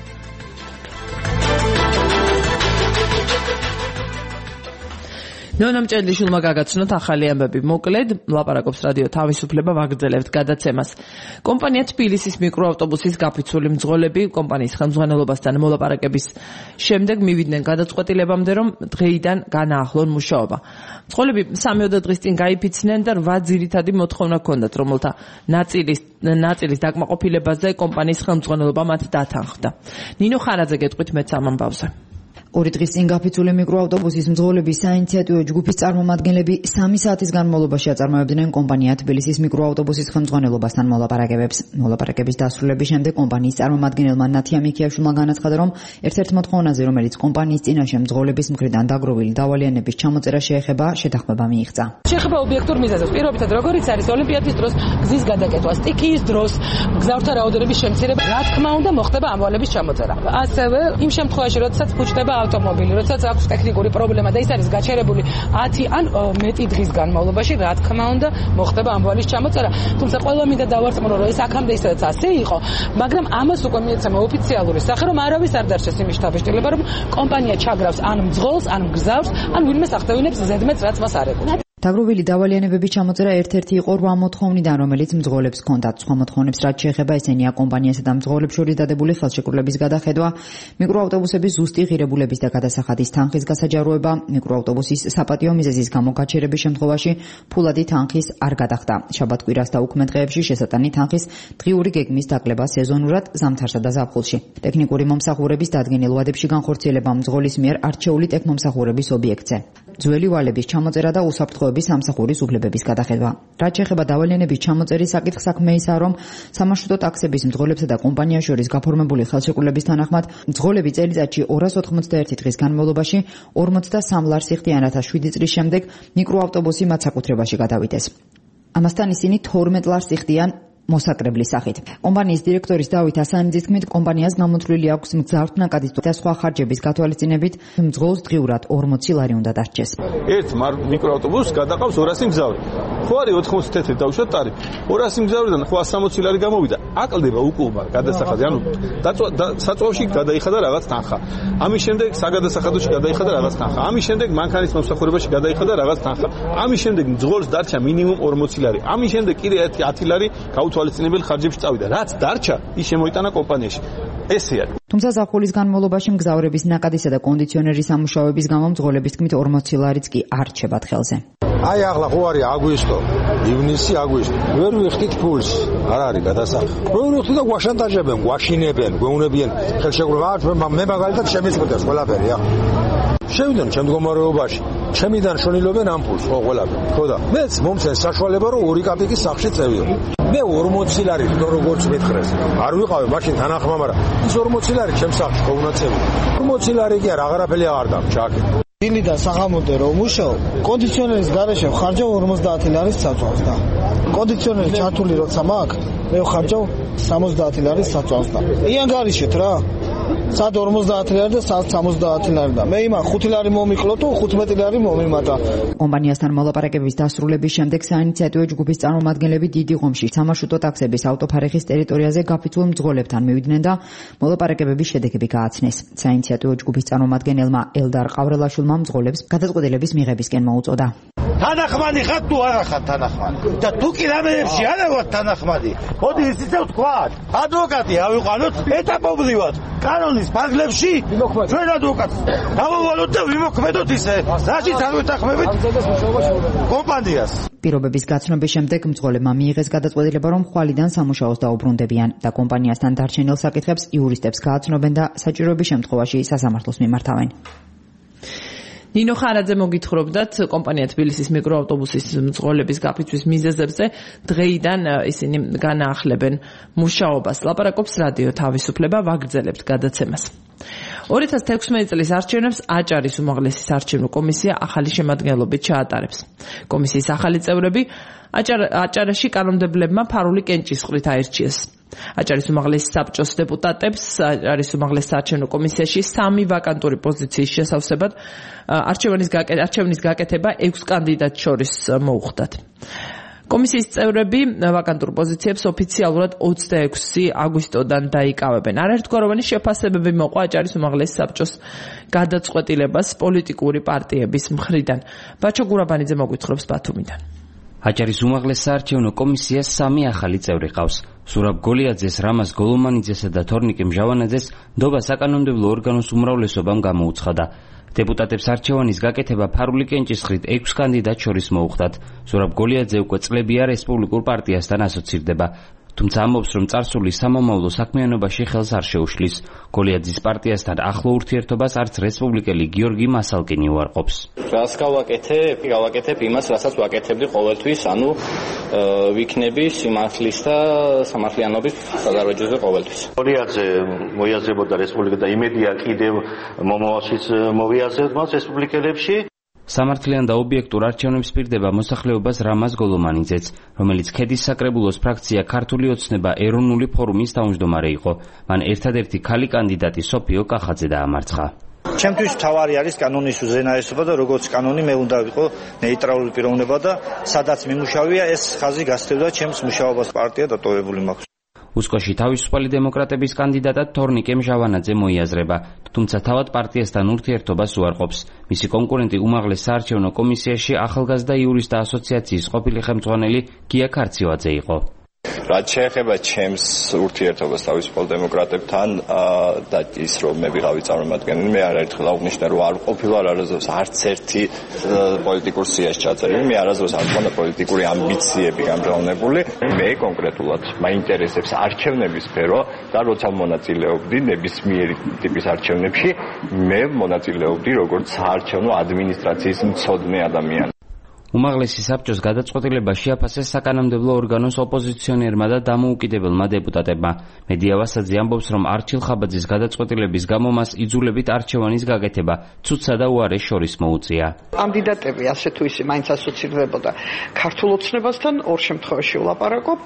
ნონა მჭედლიშვილმა გაგაცნოთ ახალი ამბები. მოკლედ, ლაპარაკობს რადიო თავისუფლება ვაგრძელებთ გადაცემას. კომპანია თბილისის მიკროავტობუსის გაფიცული მძღოლები კომპანიის ხელმძღვანელობასთან მოლაპარაკების შემდეგ მივიდნენ გადაწყვეტილებამდე, რომ დღეიდან განაახლონ მუშაობა. მძღოლები სამიოდე დღის წინ გაიფიცნენ და რვა ძირითადი მოთხოვნა ჰქონდათ, რომელთა ნაწილის ნაწილის დაკმაყოფილებაზე კომპანიის ხელმძღვანელობა მათ დათანხმდა. ნინო ხარაძე გეტყვით მეც ამ ამბავზე. ორი დღის წინ გაფიცული მიკროავტობუსის მძღოლების საინიციატივო ჯგუფის წარმომადგენლები სამი საათის განმავლობაში აწარმოებდნენ კომპანია თბილისის მიკროავტობუსის ხელმძღვანელობასთან მოლაპარაკებებს. მოლაპარაკების დასრულების შემდეგ კომპანიის წარმომადგენელმა ნათია მიქიაშვილმა განაცხადა, რომ ერთ-ერთ მოთხოვნაზე, რომელიც კომპანიის წინაშე მძღოლების მხრიდან დაგროვილი დავალიანების ჩამოწერა შეეხება, შეთანხმება მიიღწა. შეეხება ობიექტურ მიზეზებს, პირობითად როგორიც არის ოლიმპიადის დროს გზის გადაკეთვა, სტიქიის დროს გზავრთა რაოდენობის შემცირება, რა თქმა უნდა მოხდება ამვალების ჩამოწერა. ასევე იმ შემთხვევაში, როდესაც ფუჭდება ავტომობილი, როდესაც აქვს ტექნიკური პრობლემა და ის არის გაჩერებული ათი ან მეტი დღის განმავლობაში, რა თქმა უნდა, მოხდება ამბვალის ჩამოწერა. თუმცა ყველა მინდა დავარწმუნო, რომ ეს აქამდე ისედაც ასე იყო, მაგრამ ამას უკვე მიეცემა ოფიციალური სახე, რომ არავის არ დარჩეს იმის დაბეჭდილება, რომ კომპანია ჩაგრავს ან მძღოლს, ან გზავს, ან ვინმე სახტევინებს ზედმეტს, რაც მას არ ეკუთვნის. დაგროვილი დავალიანებების ჩამოწერა ერთ-ერთი იყო რვა მოთხოვნიდან, რომელიც მძღოლებს ჰქონდათ. სხვა მოთხოვნებს რაც შეეხება, ესენია კომპანიასა და მძღოლებს შორის დადებული ხელშეკრულების გადახედვა, მიკროავტობუსების ზუსტი ღირებულების და გადასახადის თანხის გასაჯაროება, მიკროავტობუსის საპატიო მიზეზის გამო გაჩერების შემთხვევაში ფულადი თანხის არ გადახდა. შაბათ-კვირას და უქმე დღეებში შესატანი თანხის დღიური გეგმის დაკლება სეზონურად ზამთარსა და ზაფხულში. ტექნიკური მომსახურების დადგენილ ვადებში განხორციელება მძღოლის მიერ არჩეული ტექნომსახურების ობიექტზე. ძველი ვალების ჩამოწერა და უსაფრთხოების სამსახურის უფლებების გადახედვა. რაც შეეხება დავალიანების ჩამოწერის საკითხს, საქმე ისაა, რომ სამარშრუტო ტაქსების მძღოლებსა და კომპანიას შორის გაფორმებული ხელშეკრულების თანახმად, მძღოლები წელიწადში ორას ოთხმოცდაერთი დღის განმავლობაში ორმოცდასამ ლარს იხდიან, რათა შვიდი წლის შემდეგ მიკროავტობუსი მათ საკუთრებაში გადავიდეს. ამასთან ისინი თორმეტ ლარს იხდიან მოსაკრებლის სახით. კომპანიის დირექტორის დავით ასანიძის თქმით, კომპანიას გამოთვლილი აქვს მგზავრთნაკადის და სხვა ხარჯების გათვალისწინებით მძღოლს დღიურად ორმოცი ლარი უნდა დარჩეს. ერთ მიკროავტობუსს გადაყავს ორასი მგზავრი. ხო არის ოთხმოცდათერთი დავუშვათ ტარიფი. ორასი მგზავრიდან ხო სამოცი ლარი გამოვიდა. აკლდება უკუღმა გადასახადი, ანუ საწვავში გადაიხადა რაღაც თანხა. ამის შემდეგ საგადასახადოში გადაიხადა რაღაც თანხა. ამის შემდეგ მანქანის მომსახურებაში გადაიხადა რაღაც თანხა. ამის შემდეგ მძღოლს დარჩა მინიმუმ ორმოცი ლარი. ამის შემდეგ კიდე ათი ლარი გაუთ თვალისწინებელ ხარჯებში წავიდა. რაც დარჩა, ის შემოიტანა კომპანიაში. ესეა. თუმცა ზაფხულის განმავლობაში მგზავრების ნაკადისა და კონდიციონერის სამუშაოების გამო მძღოლების თქმით ორმოცი ლარიც კი არ რჩებათ ხელზე. აი ახლა ხო არის აგვისტო, ივნისი, აგვისტო. ვერ ვიხდით ფულს, არ არის გადასახი. ვერ ვიხდით და გვაშანტაჟებენ, გვაშინებენ, გვეუნებიან ხელშეკრულება. მე მაგალითად შემიწყდეს ყველაფერი ახლა. შევიდან ჩემ მდგომარეობაში, ჩემიდან შონილობენ ამ ფულს, ხო ყველაფერი. ხო და მეც მომცენ საშუალება რომ ორი კაპიკის სახში წევიო. მე ორმოცი ლარი როგორც მეთხრეს. არ ვიყავი მაშინ თანახმა, მაგრამ ის ორმოცი ლარი ჩემ სახში ხო უნდა წევიდე. ორმოცი ლარი კი არ აღარაფერი აღარ დამჭაკე. დილიდან საღამომდე რომ მუშაობ, კონდიციონერის გარეშე ხარჯავ ორმოცდაათი ლარის საწვავს და კონდიციონერი ჩართული როცა მაქვს, მე ხარჯავ სამოცდაათი ლარის საწვავს და იანგარიშეთ რა. სად ორმოცდაათი ლარი და სად სამოცდაათი ლარი და მე იმა ხუთი ლარი მომიკლო თუ ხუთმეტი ლარი მომიმატა. კომპანიასთან მოლაპარაკების დასრულების შემდეგ საინიციატივო ჯგუფის წარმომადგენლები დიდი ღომში სამარშრუტო ტაქსების ავტოფარეხის ტერიტორიაზე გაფიცულ მძღოლებთან მივიდნენ და მოლაპარაკებების შედეგები გააცნეს. საინიციატივო ჯგუფის წარმომადგენელმა ელდარ ყავრელაშვილმა მძღოლებს გადაწყვეტილების მიღებისკენ მოუწოდა. თანახმადი ხარ თუ არა ხარ თანახმადი და თუ კი რამეებში არა ვარ თანახმადი მოდი ისიც ვთქვათ ადვოკატი ავიყვანოთ ეტაპობრივად კანონის ფარგლებში ჩვენ ადვოკატს დავავალოთ და ვიმოქმედოთ ისე რაშიც არ ვეთანხმებით კომპანიას. პირობების გაცნობის შემდეგ მძღოლებმა მიიღეს გადაწყვეტილება რომ ხვალიდან სამუშაოს დაუბრუნდებიან და კომპანიასთან დარჩენილ საკითხებს იურისტებს გააცნობენ და საჭიროების შემთხვევაში სასამართლოს მიმართავენ. ნინო ხარაძე მოგითხრობდათ კომპანია თბილისის მიკროავტობუსის მძღოლების გაფიცვის მიზეზებზე დღეიდან ისინი განაახლებენ მუშაობას. ლაპარაკობს რადიო თავისუფლება, ვაგრძელებთ გადაცემას. ორი ათას თექვსმეტი წლის არჩევნებს აჭარის უმაღლესი საარჩევნო კომისია ახალი შემადგენლობით ჩაატარებს. კომისიის ახალი წევრები აჭარაში კანონმდებლებმა ფარული კენჭისყრით აირჩიეს. აჭარის უმაღლესი საბჭოს დეპუტატებს აჭარის უმაღლეს საარჩევნო კომისიაში სამი ვაკანტური პოზიციის შესავსებად არჩევნის გაკეთება ექვს კანდიდატს შორის მოუხდათ. კომისიის წევრები ვაკანტურ პოზიციებს ოფიციალურად ოცდაექვსი აგვისტოდან დაიკავებენ. არაერთგვაროვანი შეფასებები მოყვა აჭარის უმაღლეს საბჭოს გადაწყვეტილებას პოლიტიკური პარტიების მხრიდან. ბაჩო გურაბანიძე მოგვითხრობს ბათუმიდან. აჭარის უმაღლეს საარჩევნო კომისიას სამი ახალი წევრი ყავს. სურაბ გოლიაძეს, რამაზ გოლომანიძესა და თორნიკე მჟავანაძეს ნდობა საკანონმდებლო ორგანოს უმრავლესობამ გამოუცხადა. დეპუტატებს არჩევანის გაკეთება ფარული კენჭისყრით ექვს კანდიდატს შორის მოუხდათ. სურაბ გოლიაძე უკვე წლებია რესპუბლიკურ პარტიასთან ასოცირდება. თუმცა ამბობს, რომ წარსული სამომავლო საქმიანობაში ხელს არ შეუშლის. გოლიაძის პარტიასთან ახლო ურთიერთობას არც რესპუბლიკელი გიორგი მასალკინი უარყოფს. რას გავაკეთებ? გავაკეთებ იმას, რასაც ვაკეთებდი ყოველთვის, ანუ ვიქნები სიმართლის და სამართლიანობის საზარაჯოზე ყოველთვის. გოლიაძე მოიაზრებოდა რესპუბლიკა და იმედია კიდევ მომავალშიც მოვიაზრებთ მას რესპუბლიკელებში. სამართლიან და ობიექტურ არჩევნებს პირდება მოსახლეობას რამაზ გოლომანიძეც, რომელიც ქედის საკრებულოს ფრაქცია ქართული ოცნება ეროვნული ფორუმის თავმჯდომარე იყო. მან ერთადერთი ქალი კანდიდატი სოფიო კახაძე დაამარცხა. ჩემთვის მთავარი არის კანონის უზენაესობა და როგორც კანონი მე უნდა ვიყო ნეიტრალური პიროვნება და სადაც მიმუშავია ეს ხაზი გასცემდა ჩემს მუშაობას პარტია დატოვებული მაქვს. უსკოში თავისუფალი დემოკრატების კანდიდატად თორნიკე მჟავანაძე მოიაზრება, თუმცა თავად პარტიასთან ურთიერთობას უარყოფს. მისი კონკურენტი უმაღლეს საარჩევნო კომისიაში ახალგაზრდა იურისტთა ასოციაციის ყოფილი ხელმძღვანელი გია ქარციევაძე იყო. რაც შეეხება ჩემს ურთიერთობას თავისუფალ დემოკრატებთან და ის რომ მე ვიღავი წარმომადგენელი, მე არაერთხელ აღვნიშნე რომ არ ყოფილა არასდროს არც ერთი პოლიტიკურ სიაში ჩაწერილი, მე არასდროს არ მქონდა პოლიტიკური ამბიციები გამჟღავნებული. მე კონკრეტულად მაინტერესებს არჩევნების სფერო და როცა მონაწილეობდი ნებისმიერი ტიპის არჩევნებში, მე მონაწილეობდი როგორც საარჩევნო ადმინისტრაციის მცოდნე ადამიანი. უმაღლესი საბჭოს გადაწყვეტილება შეაფასეს საკანონმდებლო ორგანოს ოპოზიციონერმა და დამოუკიდებელმა დეპუტატებმა. მედია ვასაძე ამბობს, რომ არჩილ ხაბაძის გადაწყვეტილების გამო მას იძულებით არჩევანის გაკეთება ცუდსა და უარეს შორის მოუწია. კანდიდატები ასე თუ ისე მაინც ასოცირდებოდა ქართულ ოცნებასთან, ორ შემთხვევაში ვლაპარაკობ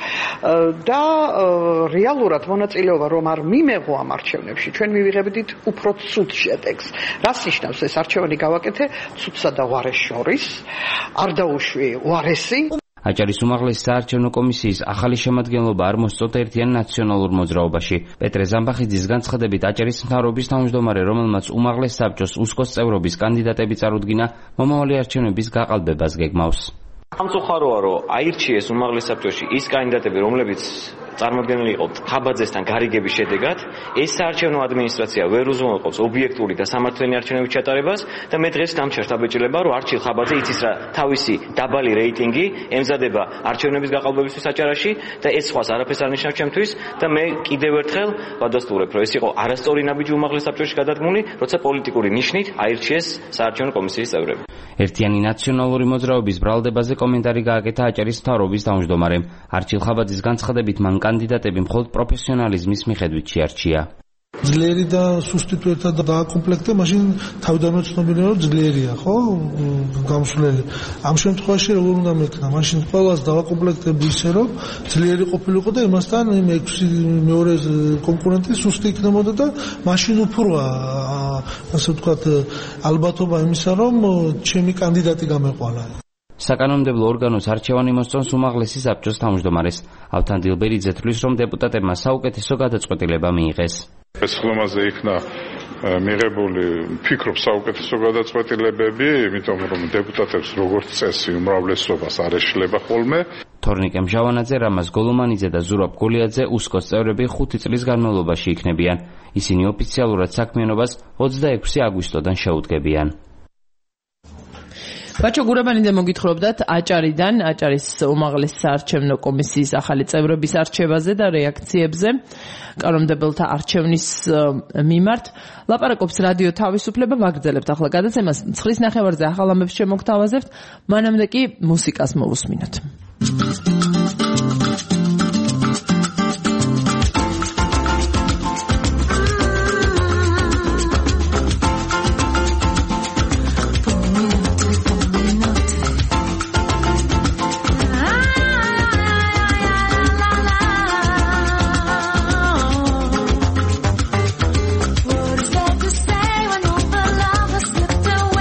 და რეალურად მონაწილეობა რომ არ მიმეღო ამ არჩევნებში, ჩვენ მივიღებდით უფრო ცუდ შედეგს. რას ნიშნავს ეს არჩევანი გავაკეთე ცუდსა და უარეს შორის? არ დაუშვი უარესი. აჭარის უმაღლესი საარჩევნო კომისიის ახალი შემადგენლობა არ მოსწოდა ერთიან ნაციონალურ მოძრაობაში. პეტრე ზამბახიძის განცხადებით, აჭარის მთავრობის თავმჯდომარე, რომელმაც უმაღლეს საბჭოს უსკოს წევრობის კანდიდატები წარუდგინა, მომავალი არჩევნების გაყალბებას გეგმავს. სამწუხაროა, რომ აირჩიეს უმაღლეს საბჭოში ის კანდიდატები, რომლებიც წარმოქმნილი იყო ხაბაძესთან გარიგების შედეგად, ეს საარჩევნო ადმინისტრაცია ვერ უზრუნველყოფს ობიექტური და სამართლიანი არჩევნების ჩატარებას და მე დღეს დამჩერს დაბეჭდილება, რომ არჩილ ხაბაძე იცის რა თავისი დაბალი რეიტინგი ემზადება არჩევნების გაყალბებისთვის აჭარაში და ეს სხვას არაფერს არ ნიშნავს ჩემთვის და მე კიდევ ერთხელ ვადასტურებ, რომ ეს იყო არასწორი ნაბიჯი უმაღლეს საბჭოში გადადგმული, როცა პოლიტიკური ნიშნით აირჩიეს საარჩევნო კომისიის წევრები. ერთიანი ნაციონალური მოძრაობის ბრალდებაზე კომენტარი გააკეთა აჭარის მთავრობის თავმჯდომარემ. არჩილ ხაბაძის განცხადებით მან კანდიდატები მხოლოდ პროფესიონალიზმის მიხედვით შეარჩია. ძლიერი და სუსტი თუ ერთად დააკომპლექტე, მაშინ თავიდანვე ცნობილია, რომ ძლიერია, ხო? გამსვლელი. ამ შემთხვევაში როგორ უნდა მექნა? მაშინ ყველას დააკომპლექტები ისე, რომ ძლიერი ყოფილიყო და იმასთან იმ ექვსი მეორე კონკურენტი სუსტი იქნებოდა და მაშინ უფროა, ასე ვთქვათ, ალბათობა იმისა, რომ ჩემი კანდიდატი გამეყვალა. საკანონმდებლო ორგანოს არჩევანი მოსწონს უმაღლესი საბჭოს თავმჯდომარეს. ავთან დილბერიძე თვლის, რომ დეპუტატებმა საუკეთესო გადაწყვეტილება მიიღეს. ეს ხლომაზე იქნა მიღებული ფიქრობ საუკეთესო გადაწყვეტილებები, იმიტომ რომ დეპუტატებს როგორც წესი უმრავლესობას არ ეშლება ხოლმე. თორნიკე მჟავანაძე, რამაზ გოლუმანიძე და ზურაბ გოლიაძე უსკოს წევრები ხუთი წლის განმავლობაში იქნებიან. ისინი ოფიციალურად საქმიანობას ოცდაექვსი აგვისტოდან შეუდგებიან. ბაჩო გურაბანიძე მოგითხრობდათ აჭარიდან, აჭარის უმაღლეს საარჩევნო კომისიის ახალი წევრების არჩევაზე და რეაქციებზე კანონმდებელთა არჩევნის მიმართ. ლაპარაკობს რადიო თავისუფლება, ვაგრძელებთ ახლა გადაცემას ცხრის ნახევარზე ახალ ამბებს შემოგთავაზებთ, მანამდე კი მუსიკას მოვუსმინოთ.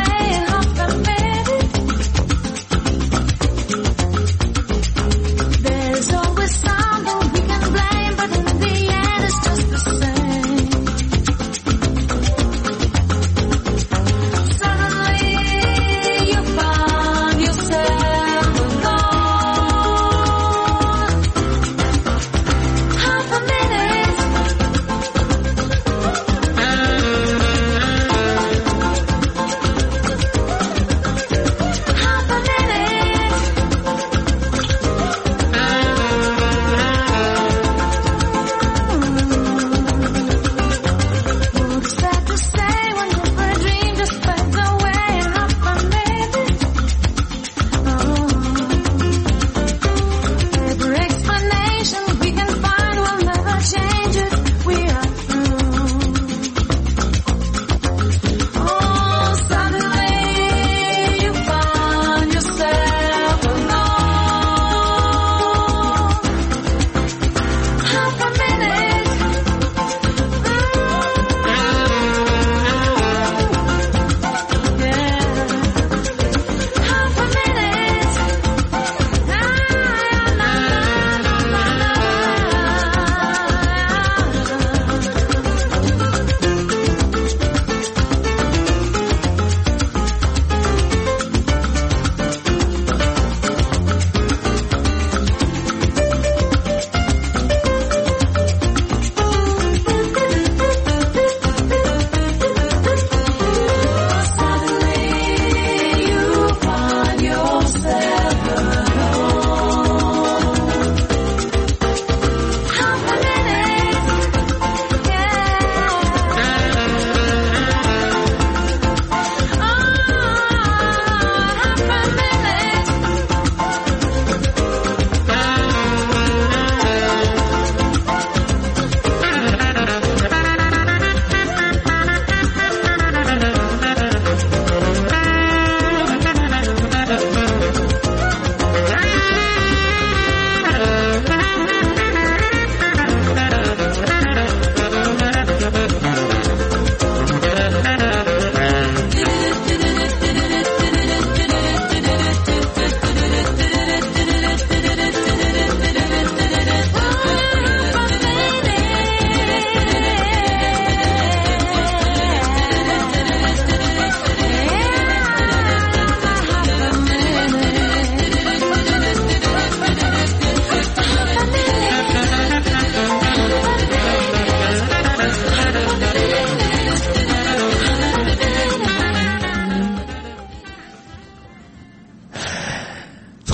There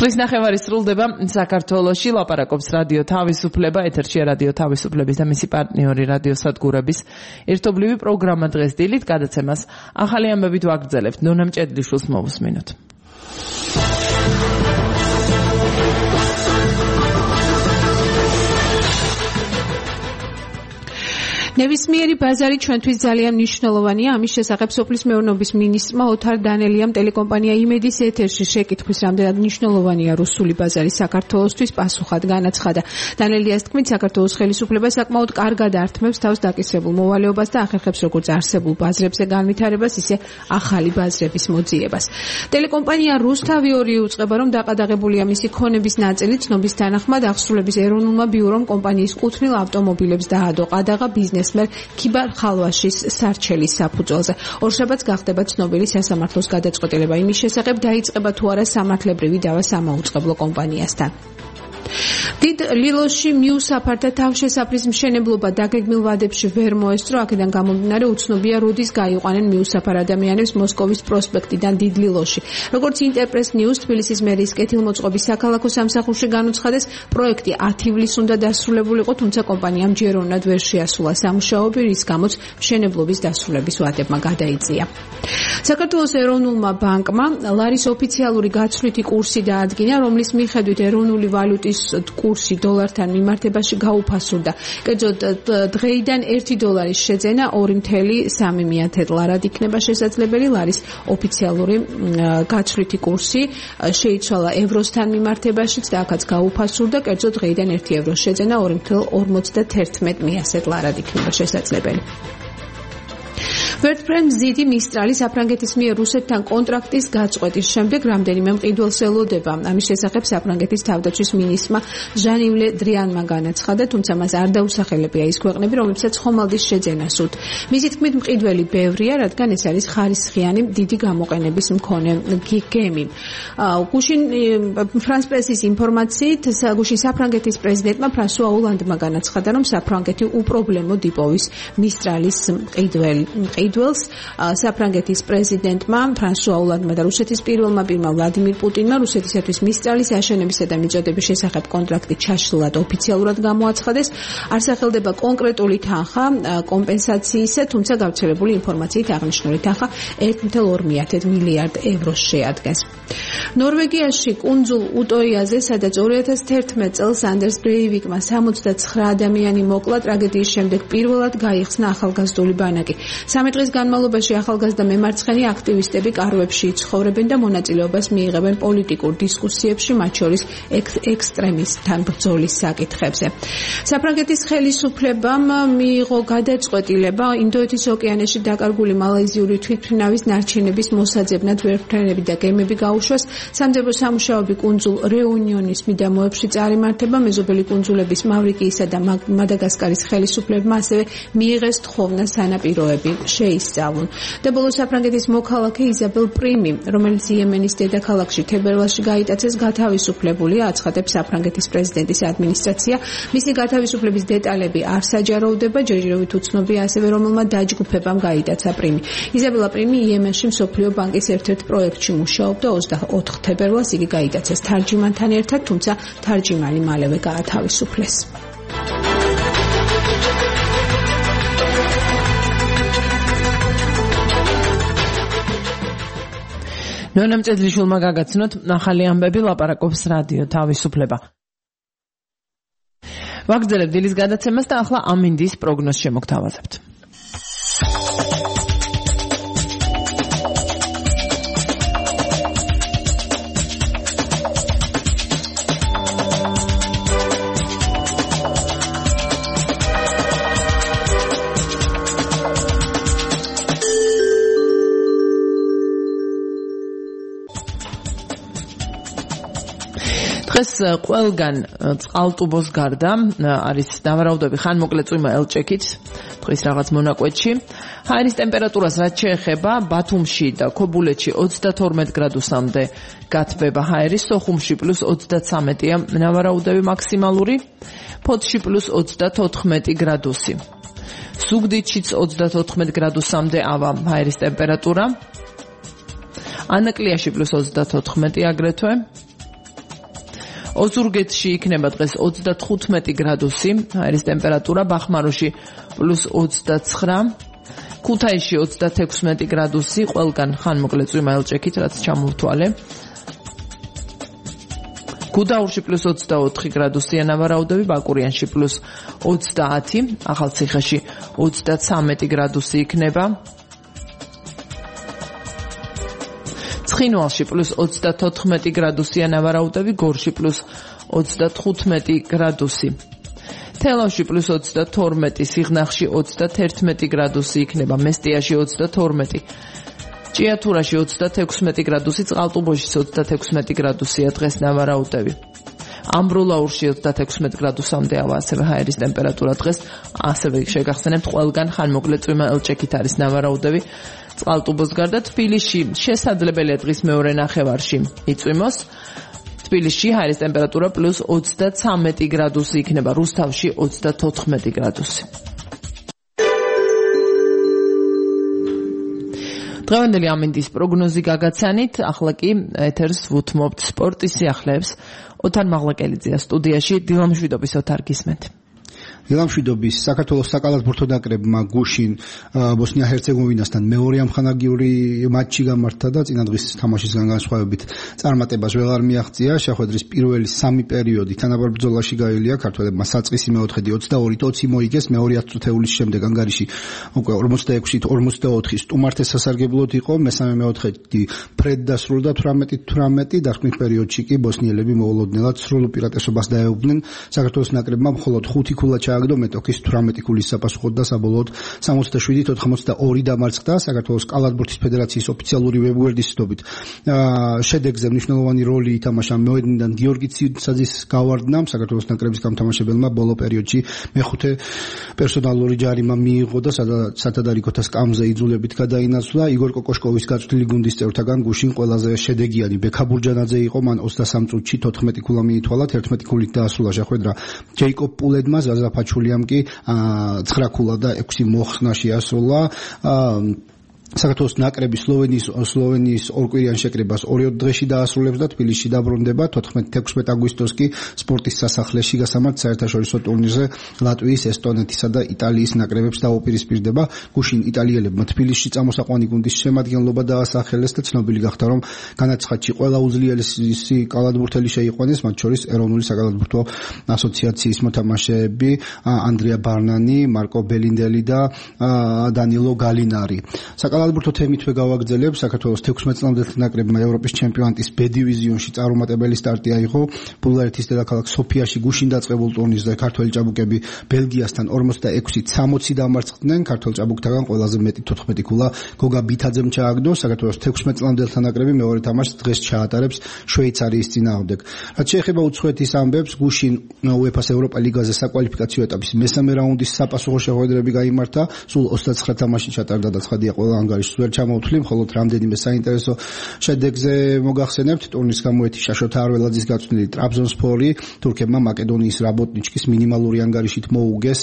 დღის ნახევარი სრულდება საქართველოში, ლაპარაკობს რადიო თავისუფლება, ეთერშია რადიო თავისუფლების და მისი პარტნიორი რადიო სადგურების ერთობლივი პროგრამა დღეს დილით, გადაცემას ახალი ამბებით ვაგრძელებთ. ნონა მჭედლიშვილს მოვუსმინოთ. ნებისმიერი ბაზარი ჩვენთვის ძალიან მნიშვნელოვანია. ამის შესახებ სოფლის მეურნეობის მინისტრმა ოთარ დანელიამ ტელეკომპანია იმედის ეთერში შეკითხვის რამდენად მნიშვნელოვანია რუსული ბაზარი საქართველოსთვის პასუხად განაცხადა. დანელიას თქმით, საქართველოს ხელისუფლება საკმაოდ კარგად ართმევს თავს დაკისრებულ მოვალეობას და ახერხებს როგორც არსებულ ბაზრებზე განვითარებას, ისე ახალი ბაზრების მოძიებას. ტელეკომპანია რუსთავი ორი უწყება, რომ დაყადაღებულია მისი ქონების ნაწილი. ცნობის თანახმად აღსრულების ეროვნულმა ბიურომ კომპანიის კუთვნილ ავტომობილებს დაადო ყადაღა ბიზნეს ქიბარ ხალვაშის სარჩელის საფუძველზე. ორშაბათს გახდება ცნობილი სასამართლოს გადაწყვეტილება იმის შესახებ, დაიწყება თუ არა სამართლებრივი დავა სამაუწყებლო კომპანიასთან. დიდ ლილოში მიუსაფართა თავშესაფრის მშენებლობა დაგეგმილ ვადებში ვერ მოესწრო, აქედან გამომდინარე უცნობია როდის გაიყვანენ მიუსაფარ ადამიანებს მოსკოვის პროსპექტიდან დიდ ლილოში. როგორც ინტერპრეს ნიუს თბილისის მერის კეთილმოწყობის საქალაქო სამსახურში განუცხადეს, პროექტი ათი ივლისს უნდა დასრულებულიყო, თუმცა კომპანიამ ჯეროვნად ვერ შეასრულა სამუშაოები, რის გამოც მშენებლობის დასრულების ვადებმა გადაიწია. საქართველოს ეროვნულმა ბანკმა ლარის ოფიციალური გაცვლითი კურსი დაადგინა, რომლის მიხედვით ეროვნული ვალუტის კურსი დოლართან მიმართებაში გაუფასურდა. კერძოდ დღეიდან ერთი დოლარის შეძენა ორი ნული სამი ლარად იქნება შესაძლებელი. ლარის ოფიციალური გაცვლითი კურსი შეიცვალა ევროსთან მიმართებაშიც და აქაც გაუფასურდა. კერძოდ დღეიდან ერთი ევროს შეძენა ორი ნული ორმოცდათერთმეტ ლარად იქნება შესაძლებელი. ვერტფრენ მზიდი მისტრალი საფრანგეთის მიერ რუსეთთან კონტრაქტის გაწყვეტის შემდეგ რამდენიმე მყიდველს ელოდება. ამის შესახებ საფრანგეთის თავდაცვის მინისტრმა ჟან-ივლე დრიანმა განაცხადა, თუმცა მას არ დაუსახელებია ის ქვეყნები, რომლებსაც ხომალდის შეძენა სურთ. მისი თქმით, მყიდველი ბევრია, რადგან ეს არის ხარისხიანი დიდი გამოყენების მქონე გემი. გუშინ ფრანს პრესის ინფორმაციით, გუშინ საფრანგეთის პრეზიდენტმა ფრანსუა ოლანდმა განაცხადა, რომ საფრანგეთი უპრობლემოდ იპოვის მისტრალის მყიდველი მყიდველს. საფრანგეთის პრეზიდენტმა ფრანსუა ოლანდმა და რუსეთის პირველმა პირმა ვლადიმირ პუტინმა რუსეთისათვის მისტრალის აშენებისა და მიწოდების შესახებ კონტრაქტი ჩაშლილად ოფიციალურად გამოაცხადეს. არ სახელდება კონკრეტული თანხა კომპენსაციისა, თუმცა გავრცელებული ინფორმაციით აღნიშნული თანხა ერთი ნული ორი მილიარდ ევროს შეადგენს. ნორვეგიაში კუნძულ უტოიაზე, სადაც ორი ათას თერთმეტ წელს ანდერს ბრეივიკმა სამოცდაცხრა ადამიანი მოკლა, ტრაგედიის შემდეგ პირველად გაიხსნა ახალგაზრდული ბანაკი. სამი დღის განმავლობაში ახალგაზრდა მემარცხენე აქტივისტები კარვებში იცხოვრებენ და მონაწილეობას მიიღებენ პოლიტიკურ დისკუსიებში, მათ შორის ექსტრემისტთან ბრძოლის საკითხებზე. საფრანგეთის ხელისუფლებამ მიიღო გადაწყვეტილება ინდოეთის ოკეანეში დაკარგული მალაიზიური თვითმფრინავის ნარჩენების მოსაძებნად ვერტფრენები და გემები გაუშვას. სამძებრო სამუშაოები კუნძულ რეუნიონის მიდამოებში წარიმართება. მეზობელი კუნძულების მავრიკიისა და მადაგასკარის ხელისუფლებმა ასევე მიიღეს თხოვნა სანაპიროები შეისწავლონ. და ბოლოს საფრანგეთის მოქალაქე იზაბელ პრიმი, რომელიც იემენის დედაქალაქში თებერვალში გაიტაცეს, გათავისუფლებულია, აცხადებს საფრანგეთის პრეზიდენტის ადმინისტრაცია. მისი გათავისუფლების დეტალები არ საჯაროვდება, ჯერჯერობით უცნობია ასევე რომელმა დაჯგუფებამ გაიტაცა პრიმი. იზაბელა პრიმი იემენში მსოფლიო ბანკის ერთ-ერთ პროექტში მუშაობდა. ოცდაოთხ თებერვალს იგი გაიტაცეს თარჯიმანთან ერთად, თუმცა თარჯიმანი მალევე გაათავისუფლეს. ნონა მჭედლიშვილმა გაგაცნოთ ახალი ამბები, ლაპარაკობს რადიო თავისუფლება. ვაგრძელებთ დილის გადაცემას და ახლა ამინდის პროგნოზს შემოგთავაზებთ. დღეს ყველგან წყალტუბოს გარდა არის დავარაუდები ხანმოკლე წვიმა ელჭექით დღის რაღაც მონაკვეთში. ჰაერის ტემპერატურას რაც შეეხება, ბათუმში და ქობულეთში ოცდათორმეტ გრადუსამდე გათბება ჰაერი, სოხუმში პლუს ოცდათსამეტია ნავარაუდები მაქსიმალური, ფოთში პლუს ოცდათოთხმეტი გრადუსი. ზუგდიდშიც ოცდათოთხმეტ გრადუსამდე ავა ჰაერის ტემპერატურა. ანაკლიაში პლუს ოცდათოთხმეტი აგრეთვე. ოზურგეთში იქნება დღეს ოცდათხუთმეტი გრადუსი, აირის ტემპერატურა, ბახმაროში პლუს ოცდაცხრა, ქუთაისში ოცდათექვსმეტი გრადუსი, ყველგან ხანმოკლე წვიმა ელჭექით, რაც ჩამოვთვალე. გუდაურში პლუს ოცდაოთხი გრადუსია ნავარაუდები, ბაკურიანში პლუს ოცდაათი, ახალციხეში ოცდაცამეტი გრადუსი იქნება. ცხინვალში პლუს ოცდათოთხმეტი გრადუსია ნავარაუდები, გორში პლუს ოცდათხუთმეტი გრადუსი. თელავში პლუს ოცდათორმეტი, სიღნაღში ოცდათერთმეტი გრადუსი იქნება, მესტიაში ოცდათორმეტი. ჭიათურაში ოცდათექვსმეტი გრადუსი, წყალტუბოში ოცდათექვსმეტი გრადუსია დღეს ნავარაუდები. ამბროლაურში ოცდათექვსმეტი გრადუსამდე ავა ასევე ჰაერის ტემპერატურა დღეს, ასევე შეგახსენებთ ყველგან ხანმოკლე წვიმა ელჭექით არის ნავარაუდები. წყალტუბოს გარდა თბილისში შესაძლებელია დღის მეორე ნახევარში იწვიმოს. თბილისში ჰაერის ტემპერატურა პლუს ოცდაცამეტი გრადუსი იქნება, რუსთავში ოცდათოთხმეტი გრადუსი. დღევანდელი ამინდის პროგნოზი გაგაცანით, ახლა კი ეთერს ვუთმობთ სპორტის სიახლეებს. ოთარ მაღლაკელიძეა სტუდიაში, დილამშვიდობის ოთარ გისმენთ. დილამშვიდობის. საქართველოს საკალათბურთო ნაკრებმა გუშინ ბოსნია-ჰერცეგოვინასთან მეორე ამხანაგიური მატჩი გამართა და წინა დღის თამაშისგან განსხვავებით წარმატებას ვერ არ მიაღწია. შეხვედრის პირველი სამი პერიოდი თანაბარ ბრძოლაში გაივლია ქართველებმა. საწყისი მეოთხედი ოცდაორი ოცი მოიგეს, მეორე ათ წუთეულის შემდეგ ანგარიში უკვე ორმოცდაექვსით ორმოცდაოთხი სტუმართეს სასარგებლოდ იყო. მესამე მეოთხედი ფრედ დასრულდა თვრამეტი თვრამეტი, დასკვნის პერიოდში კი ბოსნიელები მოულოდნელად სრულ უპირატესობას დაეუფლნენ. საქართველოს ნაკრებმა მხოლოდ ხუთი ქულა ჩააგდო მეტოქის თვრამეტი ქულის საპასუხოდ და საბოლოოდ სამოცდაშვიდით ოთხმოცდაორი დამარცხდა. საქართველოს კალათბურთის ფედერაციის ოფიციალური ვებგვერდის ცნობით შედეგზე მნიშვნელოვანი როლი ითამაშა მოედნიდან გიორგი ციცაძის გავარდნამ. საქართველოს ნაკრების გამთამაშებელმა ბოლო პერიოდში მეხუთე პერსონალური ჯარიმა მიიღო და სათადარიქოთა სკამზე იძულებით გადაინაცვლა. იგორ კოკოშკოვის გაწვრთნილი გუნდის წევრთაგან გუშინ ყველაზე შედეგიანი ბექა ბურჯანაძე იყო, მან ოცდასამ წუთში თოთხმეტი ქულა მიითვალა, ერთმეტი ქულით დაასრულა შეხვედრა. ჯეიკობ პულედმა, ზაზა ფაჩულიამ კი ცხრა ქულა და ექვსი მოხსნა შეასრულა. საქართველოს ნაკრები სლოვენიის სლოვენიის ორკვირიან შეკრებას ორი დღეში დაასრულებს და თბილისში დაბრუნდება. თოთხმეტ-თექვსმეტ აგვისტოს კი სპორტის სასახლეში გასამართ საერთაშორისო ტურნირზე ლატვიის, ესტონეთისა და იტალიის ნაკრებებს დაუპირისპირდება. გუშინ იტალიელებმა თბილისში წამოსაყვანი გუნდის შემადგენლობა დაასახელეს და ცნობილი გახდა, რომ განაცხადში ყველა უძლიერესი კალათბურთელი შეიყვანეს, მათ შორის ეროვნული საკალათბურთო ასოციაციის მოთამაშეები ანდრია ბარნანი, მარკო ბელინდელი და დანილო გალინარი. საკალათბურთო თემითვე გავაგრძელებ. საქართველოს თექვსმეტ წლამდელთა ნაკრებმა ევროპის ჩემპიონატის B დივიზიონში წარუმატებელი სტარტი აიღო. ბულგარეთის დედაქალაქ სოფიაში გუშინ დაწყებულ ტურნირზე ქართველი ჭაბუკები ბელგიასთან ორმოცდაექვსით სამოცი დამარცხდნენ. ქართველ ჭაბუკთაგან ყველაზე მეტი თოთხმეტი ქულა გოგა ბითაძემ ჩააგდო. საქართველოს თექვსმეტ წლამდელთა ნაკრები მეორე თამაშს დღეს ჩაატარებს შვეიცარიის წინააღმდეგ. რაც შეეხება უცხოეთის ამბებს, გუშინ უეფა-ს ევროპა ლიგაზე საკვალიფიკაციო ეტაპის მესამე რაუნდის საპასუხო შეხვედრები გაიმართა. სულ ოცდაცხრა თამაში ჩატარდა და ცხადია ყველა ანგარიშს ვერ ჩამოვთვლი, მხოლოდ რამდენიმე საინტერესო შედეგზე მოგახსენებთ. ტურნირის გამოეთიშა შოთა არველაძის გაწვრთნილი ტრაბზონსპორი თურქებმა მაკედონიის რაბოტნიჩკის მინიმალური ანგარიშით მოუგეს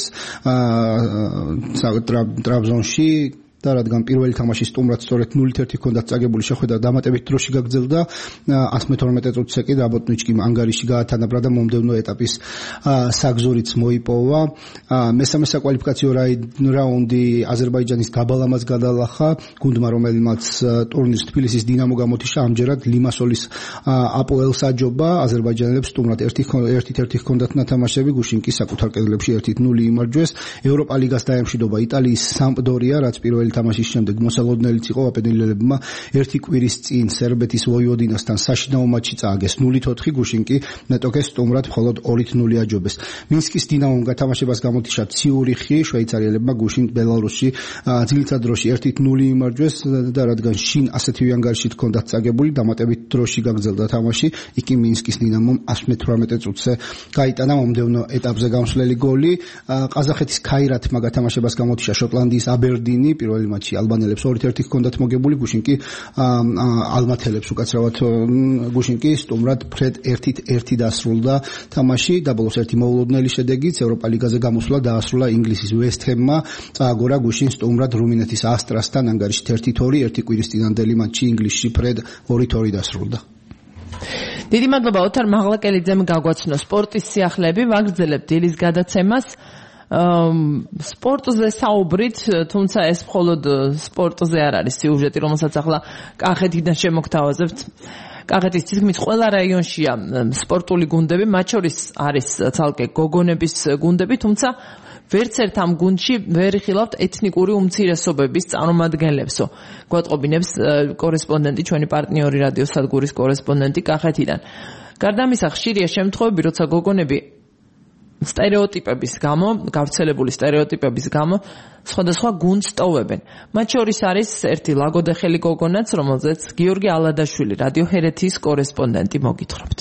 ტრაბზონში და რადგან პირველი თამაში სტუმრად სწორედ ნულით ერთი ჰქონდათ წაგებული შეხვედრა დამატებით დროში გაგრძელდა. ათს მეთორმეტე წუთზე კი რაბოტნიჩკიმ ანგარიში გაათანაბრა და მომდევნო ეტაპის საგზურიც მოიპოვა. მესამე საკვალიფიკაციო რაუნდი აზერბაიჯანის გაბალამას გადალახა. გუნდმა, რომელმაც ტურნირს თბილისის დინამო გამოთიშა, ამჯერად ლიმასოლის აპოელს აჯობა. აზერბაიჯანელებს სტუმრად ერთით ერთი ჰქონდათ ნათამაშები, გუშინ კი საკუთარ კედლებში ერთით ნული იმარჯვეს. ევროპა ლიგას დაემშვიდობა იტალიის სამპდორია, რაც პირველი თამაშის შემდეგ მოსალოდნელიც იყო. აპენილებმა ერთი კვირის წინ სერბეთის ვოიოდინასთან საშინაო მატჩი წააგეს ნულით ოთხი, გუშინ კი მეტოქეს სტუმრად მხოლოდ ორით ნული აჯობეს. მინსკის დინამომ გათამაშებას გამოთიშა ციურიხი, შვეიცარიელებმა გუშინ ბელარუსში ძილთა დროში ერთით ნული იმარჯვეს და რადგან შინ ასეთივე ანგარიში ჰქონდათ წაგებული, დამატებით დროში გაგრძელდა თამაში. იქ მინსკის დინამომ ათს მეთვრამეტე წუთზე გაიტანა მომდევნო ეტაპზე გამსვლელი გოლი. ყაზახეთის ქაირათმა გათამაშებას გამოთიშა შოტლანდიის აბერდინი, პირველი მატჩი ალბანელებს ორით ერთი ჰქონდათ მოგებული, გუშინ კი ალმათელებს უკაცრავად გუშინ კი სტუმრად ფრედ ერთით ერთი დასრულდა თამაში. დაბოლოს ერთი მოულოდნელი შედეგიც ევროპა ლიგაზე გამოსვლა დაასრულა ინგლისის ვესტჰემმა. წააგორა გუშინ სტუმრად რუმინეთის ასტრასთან ანგარიშით ერთით ორი, ერთი კვირის წინანდელი მატჩი ინგლისში ფრედ ორით ორი დასრულდა. დიდი მადლობა ოთარ მაღლაკელიძემ გაგვაცნო სპორტის სიახლეები, ვაგრძელებთ დილის გადაცემას. სპორტზე საუბრით, თუმცა ეს მხოლოდ სპორტზე არ არის სიუჟეტი, რომელსაც ახლა კახეთიდან შემოგთავაზებთ. კახეთის თითქმის ყველა რაიონშია სპორტული გუნდები, მათ შორის არის ცალკე გოგონების გუნდები, თუმცა ვერც ერთ ამ გუნდში ვერ ხილავთ ეთნიკური უმცირესობების წარმომადგენლებსო. გვატყობინებს კორესპონდენტი, ჩვენი პარტნიორი რადიოსადგურის კორესპონდენტი კახეთიდან. გარდა ამისა, ხშირია შემთხვევები, როცა გოგონები სტერეოტიპების გამო, გავრცელებული სტერეოტიპების გამო სხვადასხვა გუნდს ტოვებენ. მათ შორის არის ერთი ლაგოდეხელი გოგონაც, რომელზეც გიორგი ალადაშვილი, რადიო ჰერეთის კორესპონდენტი, მოგითხრობთ.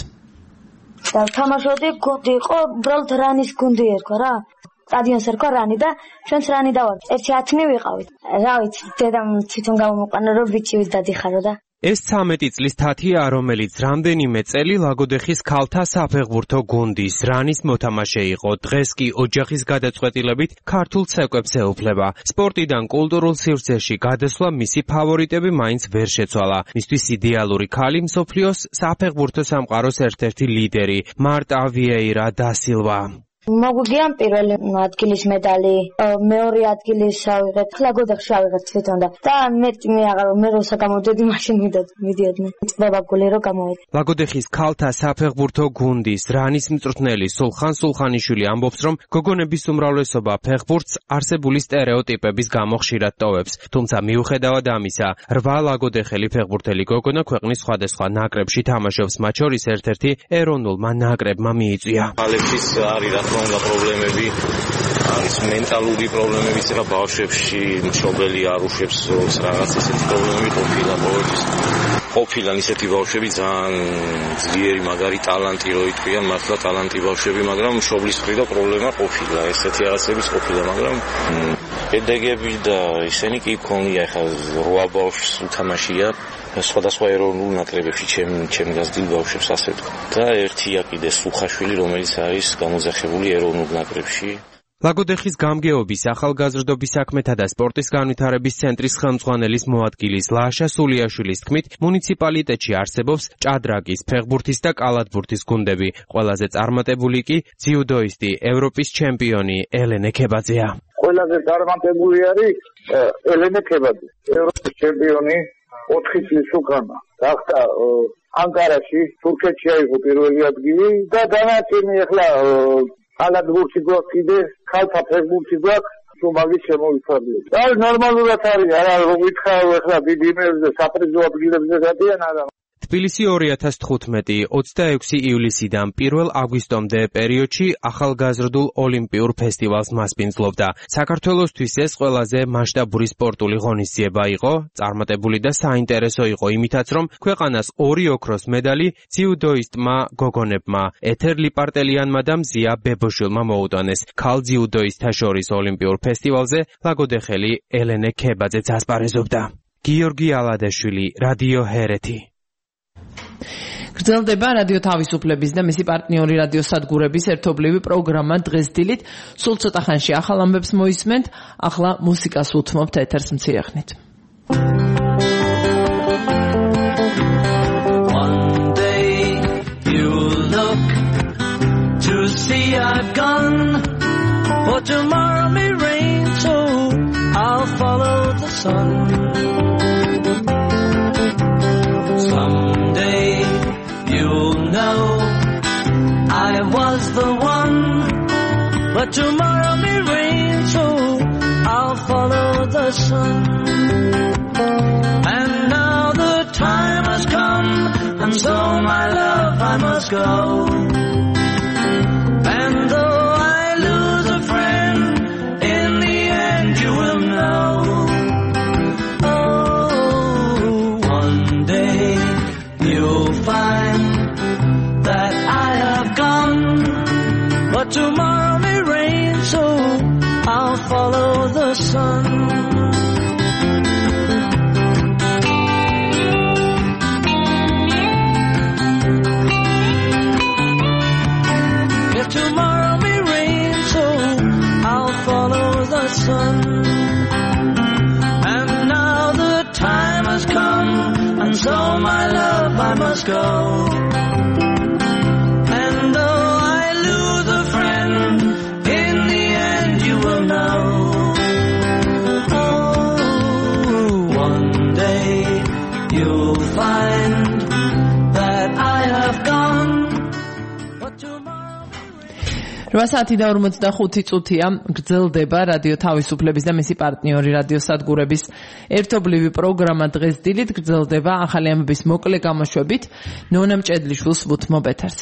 და თამაშობდი, გუნდი იყო, უბრალოდ რანის გუნდი ერქვა რა. სტადიონს ერქვა რანი და ჩვენც რანი დავარ. ერთი ათნი ვიყავით. რა ვიცი, დედამ თვითონ გამომოყვანა, რომ ბიჭი ვიდადიხარო და ეს ცამეტი წლის თათია, რომელიც რამდენიმე წელი ლაგოდეხის ქალთა საფეხბურთო გუნდის რანის მოთამაშე იყო. დღეს კი ოჯახის გადაწყვეტილებით ქართულ ცეკვებს ეუფლება. სპორტიდან კულტურულ სივრცეში გადასვლა მისი ფავორიტები მაინც ვერ შეცვალა. მისთვის იდეალური ქალი მსოფლიოს საფეხბურთო სამყაროს ერთ-ერთი ლიდერი მარტა ვიეირა და სილვა. მოგვიგია პირველი ადგილის медали, მეორე ადგილის ავიღეთ, ლაგოდეხში ავიღეთ თვითონ და და მეტი მე აღარ მე როცა გამოდედი მაშინ მიდიოდნენ. წდება გოლი რომ გამოვედი. ლაგოდეხის ქალთა საფეხბურთო გუნდის რანის მწვრთნელი სულხან სულხანიშვილი ამბობს, რომ გოგონების უმრავლესობა ფეხბურთს არსებული სტერეოტიპების გამო ხშირად ტოვებს. თუმცა მიუხედავად ამისა, რვა ლაგოდეხელი ფეხბურთელი გოგონა ქვეყნის სხვადასხვა ნაკრებში თამაშობს, მათ შორის ერთ-ერთი ეროვნულმა ნაკრებმა მიიწვია. ალექის არის რა პრობლემები არის მენტალური პრობლემები, რა ბავშვებში მშობელი არ უშვებს რაღაც ისეთი პრობლემები ყოფილა ყოველთვის. ყოფილან ისეთი ბავშვები ძალიან ძლიერი მაგარი ტალანტი რო იტყვიან, მართლა ტალანტი ბავშვები, მაგრამ მშობლის მხრიდან პრობლემა ყოფილა, ესეთი რაღაცების ყოფილა, მაგრამ ედეგები და ისინი კი ქონია, ხა რვა ბავშვს უთამაშია სხვადასხვა ეროვნულ ნაკრებებში, ჩემ ჩემ გაზრდილ ბავშვებს ასე ვთქვა. და ერთია კიდე სულხაშვილი, რომელიც არის გამოძახებული ეროვნულ ნაკრებში. ლაგოდეხის გამგეობის ახალგაზრდობის საქმეთა და სპორტის განვითარების ცენტრის ხელმძღვანელის მოადგილის ლაშა სულიაშვილის თქმით, მუნიციპალიტეტში არსებობს ჭადრაკის, ფეხბურთის და კალათბურთის გუნდები. ყველაზე წარმატებული კი ძიუდოისტი, ევროპის ჩემპიონი ელენე ქებაძეა. ყველაზე წარმატებული არის ელენე ქებაძე, ევროპის ჩემპიონი ოთხი წლის უკანა. გახდა ანკარაში, თურქეთში აიღო პირველი ადგილი და დანარჩენი ახლა კალათბურთი გვაქვს კიდე, ქალთა ფეხბურთი გვაქვს, თუ მაგის შემოვიფარგლებ. და ნორმალურად არის, არა რომ ვითხარ ახლა დიდ იმებზე, საპრიზო ადგილებზე გადიან არა. თბილისი ორი ათას თხუთმეტი ოცდაექვსი ივლისიდან პირველ აგვისტომდე პერიოდში ახალგაზრდულ ოლიმპიურ ფესტივალს მასპინძლობდა. საქართველოსთვის ეს ყველაზე მასშტაბური სპორტული ღონისძიება იყო, წარმატებული და საინტერესო იყო იმითაც, რომ ქვეყანას ორი ოქროს მედალი ძიუდოისტმა გოგონებმა, ეთერ ლიპარტელიანმა და მზია ბებოშვილმა მოუტანეს. ქალ ძიუდოისტთა შორის ოლიმპიურ ფესტივალზე ლაგოდეხელი ელენე ქებაძეც ასპარეზობდა. გიორგი ალადაშვილი, რადიო ჰერეთი. გრძელდება რადიო თავისუფლების და მისი პარტნიორი რადიოსადგურების ერთობლივი პროგრამა დღეს დილით. სულ ცოტა ხანში ახალ ამბებს მოისმენთ, ახლა მუსიკას უთმობთ ეთერს მცირე ხნით. One day you look to see I've gone, for tomorrow may rain, so I'll follow the sun. Someday you'll know I was the one, but tomorrow may rain, so I'll follow the sun. And now the time has come, and so my love I must go. And though I lose a friend, in the end you will know. You'll find that I have gone, but tomorrow may rain, so I'll follow the sun. If tomorrow may rain, so I'll follow the sun. And now the time has come, and so my love I must go. რვა საათი და ორმოცდახუთი წუთია გრძელდება რადიო თავისუფლების და მისი პარტნიორი რადიოსადგურების ერთობლივი პროგრამა დღეს დილით გრძელდება ახალი ამბების მოკლე გამოშვებით ნონა მჭედლიშვილს ვუთმობ ეთერს.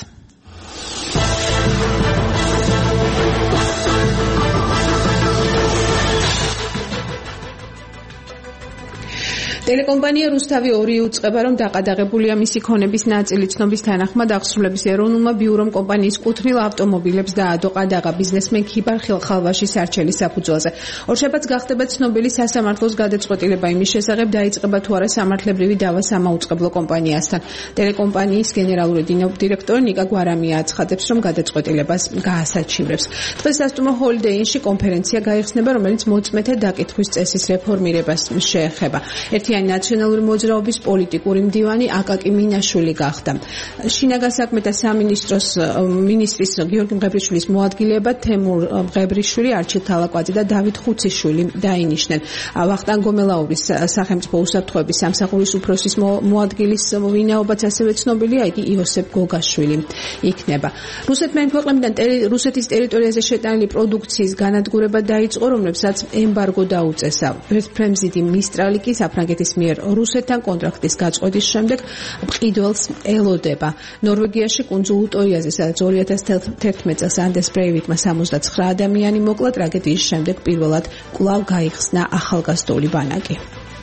ტელეკომპანია რუსთავი ორი უწყება, რომ დაყადაღებულია მისი ქონების ნაწილი ცნობის თანახმად აღსრულების ეროვნულმა ბიურომ კომპანიის კუთვნილ ავტომობილებს დაადო ყადაღა ბიზნესმენ ქიბარ ხილხალვაშის არჩელის საფუძველზე. ორშაბათს გახდება ცნობილი სასამართლოს გადაწყვეტილება იმის შესახებ, დაიწყება თუ არა სამართლებრივი დავა სამაუწყებლო კომპანიასთან. ტელეკომპანიის გენერალური დირექტორი ნიკა გვარამია აცხადებს, რომ გადაწყვეტილებას გაასაჩივრებს. დღეს სასტუმრო ჰოლიდეი ინში კონფერენცია გაიხსნება, რომელიც მოწმეთა დაკითხვის წესის რეფორმირებას შეეხება. ერთიანი ნაციონალური მოძრაობის პოლიტიკური მდივანი აკაკი მინაშვილი გახდა. შინაგან საქმეთა სამინისტროს მინისტრის გიორგი მღებრიშვილის მოადგილებად თემურ მღებრიშვილი, არჩილ თალაკვაძე და დავით ხუციშვილი დაინიშნენ. ვახტანგ გომელაურის სახელმწიფო უსაფრთხოების სამსახურის უფროსის მოადგილის ვინაობაც ასევე ცნობილია, იგი იოსებ გოგაშვილი იქნება. რუსეთმა იმ ქვეყნებიდან რუსეთის ტერიტორიაზე შეტანილი პროდუქციის განადგურება დაიწყო, რომლებსაც ემბარგო დაუწესა. ფრემზიდი მისტრალი კი საფრანგეთის მიერ რუსეთთან კონტრაქტის გაწყვეტის შემდეგ მყიდველს ელოდება. ნორვეგიაში კუნძულ უტოიაზე, სადაც ორი ათას თერთმეტ წელს ანდეს ბრეივიკმა სამოცდაცხრა ადამიანი მოკლა, ტრაგედიის შემდეგ პირველად კვლავ გაიხსნა ახალგაზრდული ბანაკი.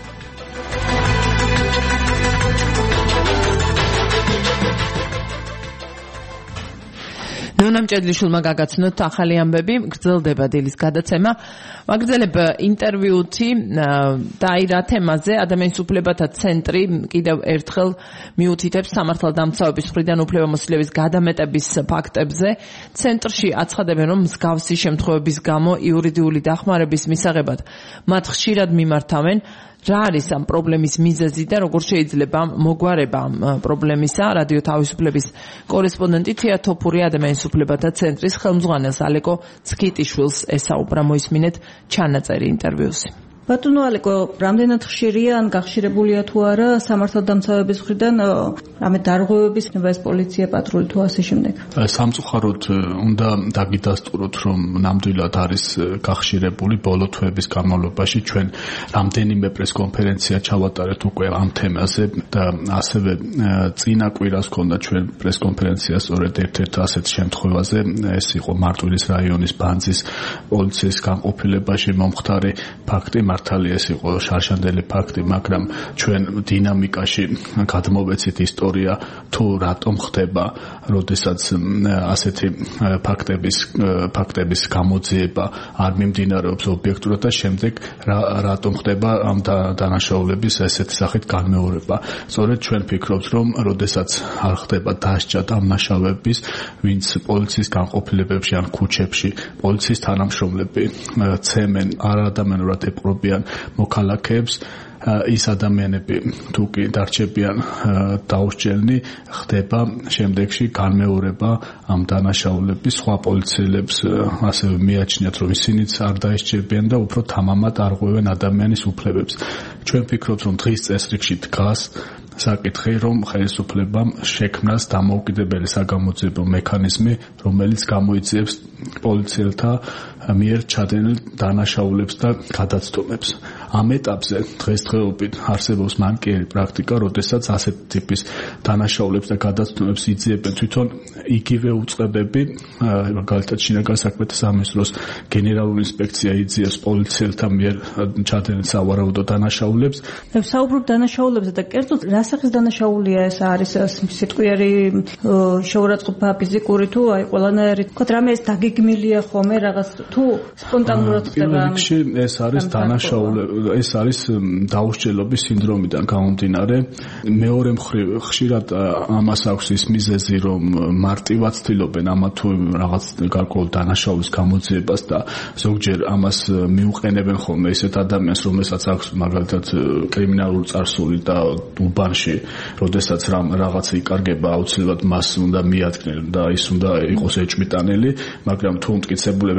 ნონა მჭედლიშვილმა გაგაცნოთ ახალი ამბები, გრძელდება დილის გადაცემა. ვაგრძელებ ინტერვიუთი და აი რა თემაზე ადამიანის უფლებათა ცენტრი კიდევ ერთხელ მიუთითებს სამართალდამცავების მხრიდან უფლებამოსილების გადამეტების ფაქტებზე. ცენტრში აცხადებენ, რომ მსგავსი შემთხვევების გამო იურიდიული დახმარების მისაღებად მათ ხშირად მიმართავენ. რა არის ამ პრობლემის მიზეზი და როგორ შეიძლება მოგვარება ამ პრობლემისა? რადიო თავისუფლების კორესპონდენტი თია თოფური ადამიანის უფლებათა ცენტრის ხელმძღვანელს ალეკო ცქიტიშვილს ესაუბრა. მოისმინეთ ჩანაწერი ინტერვიუსი. ბატონო ალეკო, რამდენად ხშირია ან გახშირებულია თუ არა სამართალდამცავების მხრიდან რამე დარღვევების ეს პოლიცია პატრული თუ ასე შემდეგ? სამწუხაროდ უნდა დაგიდასტუროთ, რომ ნამდვილად არის გახშირებული. ბოლო თვეების განმავლობაში ჩვენ რამდენიმე პრესკონფერენცია ჩავატარეთ უკვე ამ თემაზე და ასევე წინა კვირას ჰქონდა ჩვენ პრესკონფერენცია სწორედ ერთ-ერთ ასეთ შემთხვევაზე. ეს იყო მარტვილის რაიონის ბანძის პოლიციის განყოფილებაში მომხდარი ფაქტი. მართალია ეს იყო შარშანდელი ფაქტი, მაგრამ ჩვენ დინამიკაში გადმოვეცით ისტორია თუ რატომ ხდება, როდესაც ასეთი ფაქტების ფაქტების გამოძიება არ მიმდინარეობს ობიექტურად და შემდეგ რატომ ხდება ამ დანაშაულების ესეთი სახით განმეორება. სწორედ ჩვენ ვფიქრობთ, რომ როდესაც არ ხდება დასჯა დამნაშავების, ვინც პოლიციის განყოფილებებში ან ქუჩებში პოლიციის თანამშრომლები ცემენ არადამიანურად ეპყრობიან მოქალაქეებს, ის ადამიანები თუ კი დარჩებიან დაუსჯელნი, ხდება შემდეგში განმეორება ამ დანაშაულების. სხვა პოლიციელებს ასევე მიაჩნიათ, რომ ისინიც არ დაისჯებიან და უფრო თამამად არღვევენ ადამიანის უფლებებს. ჩვენ ვფიქრობთ, რომ დღის წესრიგში დგას საკითხი, რომ ხელისუფლებამ შექმნას დამოუკიდებელი საგამოძიებო მექანიზმი, რომელიც გამოიძიებს პოლიციელთა მიერ ჩადენილ დანაშაულებს და გადაცდომებს. ამ ეტაპზე დღესდღეობით არსებობს მანკიერი პრაქტიკა, როდესაც ასეთ ტიპის დანაშაულებს და გადაცდომებს იძიებენ თვითონ იგივე უწყებები, მაგალითად შინაგან საქმეთა სამინისტროს გენერალური ინსპექცია იძიებს პოლიციელთა მიერ ჩადენილ სავარაუდო დანაშაულებს. საუბრობ დანაშაულებზე და კერძოდ რა სახის დანაშაულია ეს არის? სიტყვიერი შეურაცხყოფა ფიზიკური თუ აი ყველანაირი თქო რამე ეს დაგეგმილია ხომ რაღაც თუ სპონტანურად ხდება? ეს არის დანაშაულება, ეს არის დაუსჯელობის სინდრომიდან გამომდინარე. მეორე მხრივ ხშირად ამას აქვს ის მიზეზი, რომ მარტივად ცდილობენ ამა თუ რაღაც გარკვეულ დანაშაულის გამოძიებას და ზოგჯერ ამას მიუყენებენ ხოლმე ისეთ ადამიანს, რომელსაც აქვს მაგალითად კრიმინალური წარსული და უბანში, როდესაც რაღაც იკარგება, აუცილებლად მას უნდა მიადგნენ და ის უნდა იყოს ეჭვმიტანელი, მაგრამ თუ მტკიცებულებები არ აქვს,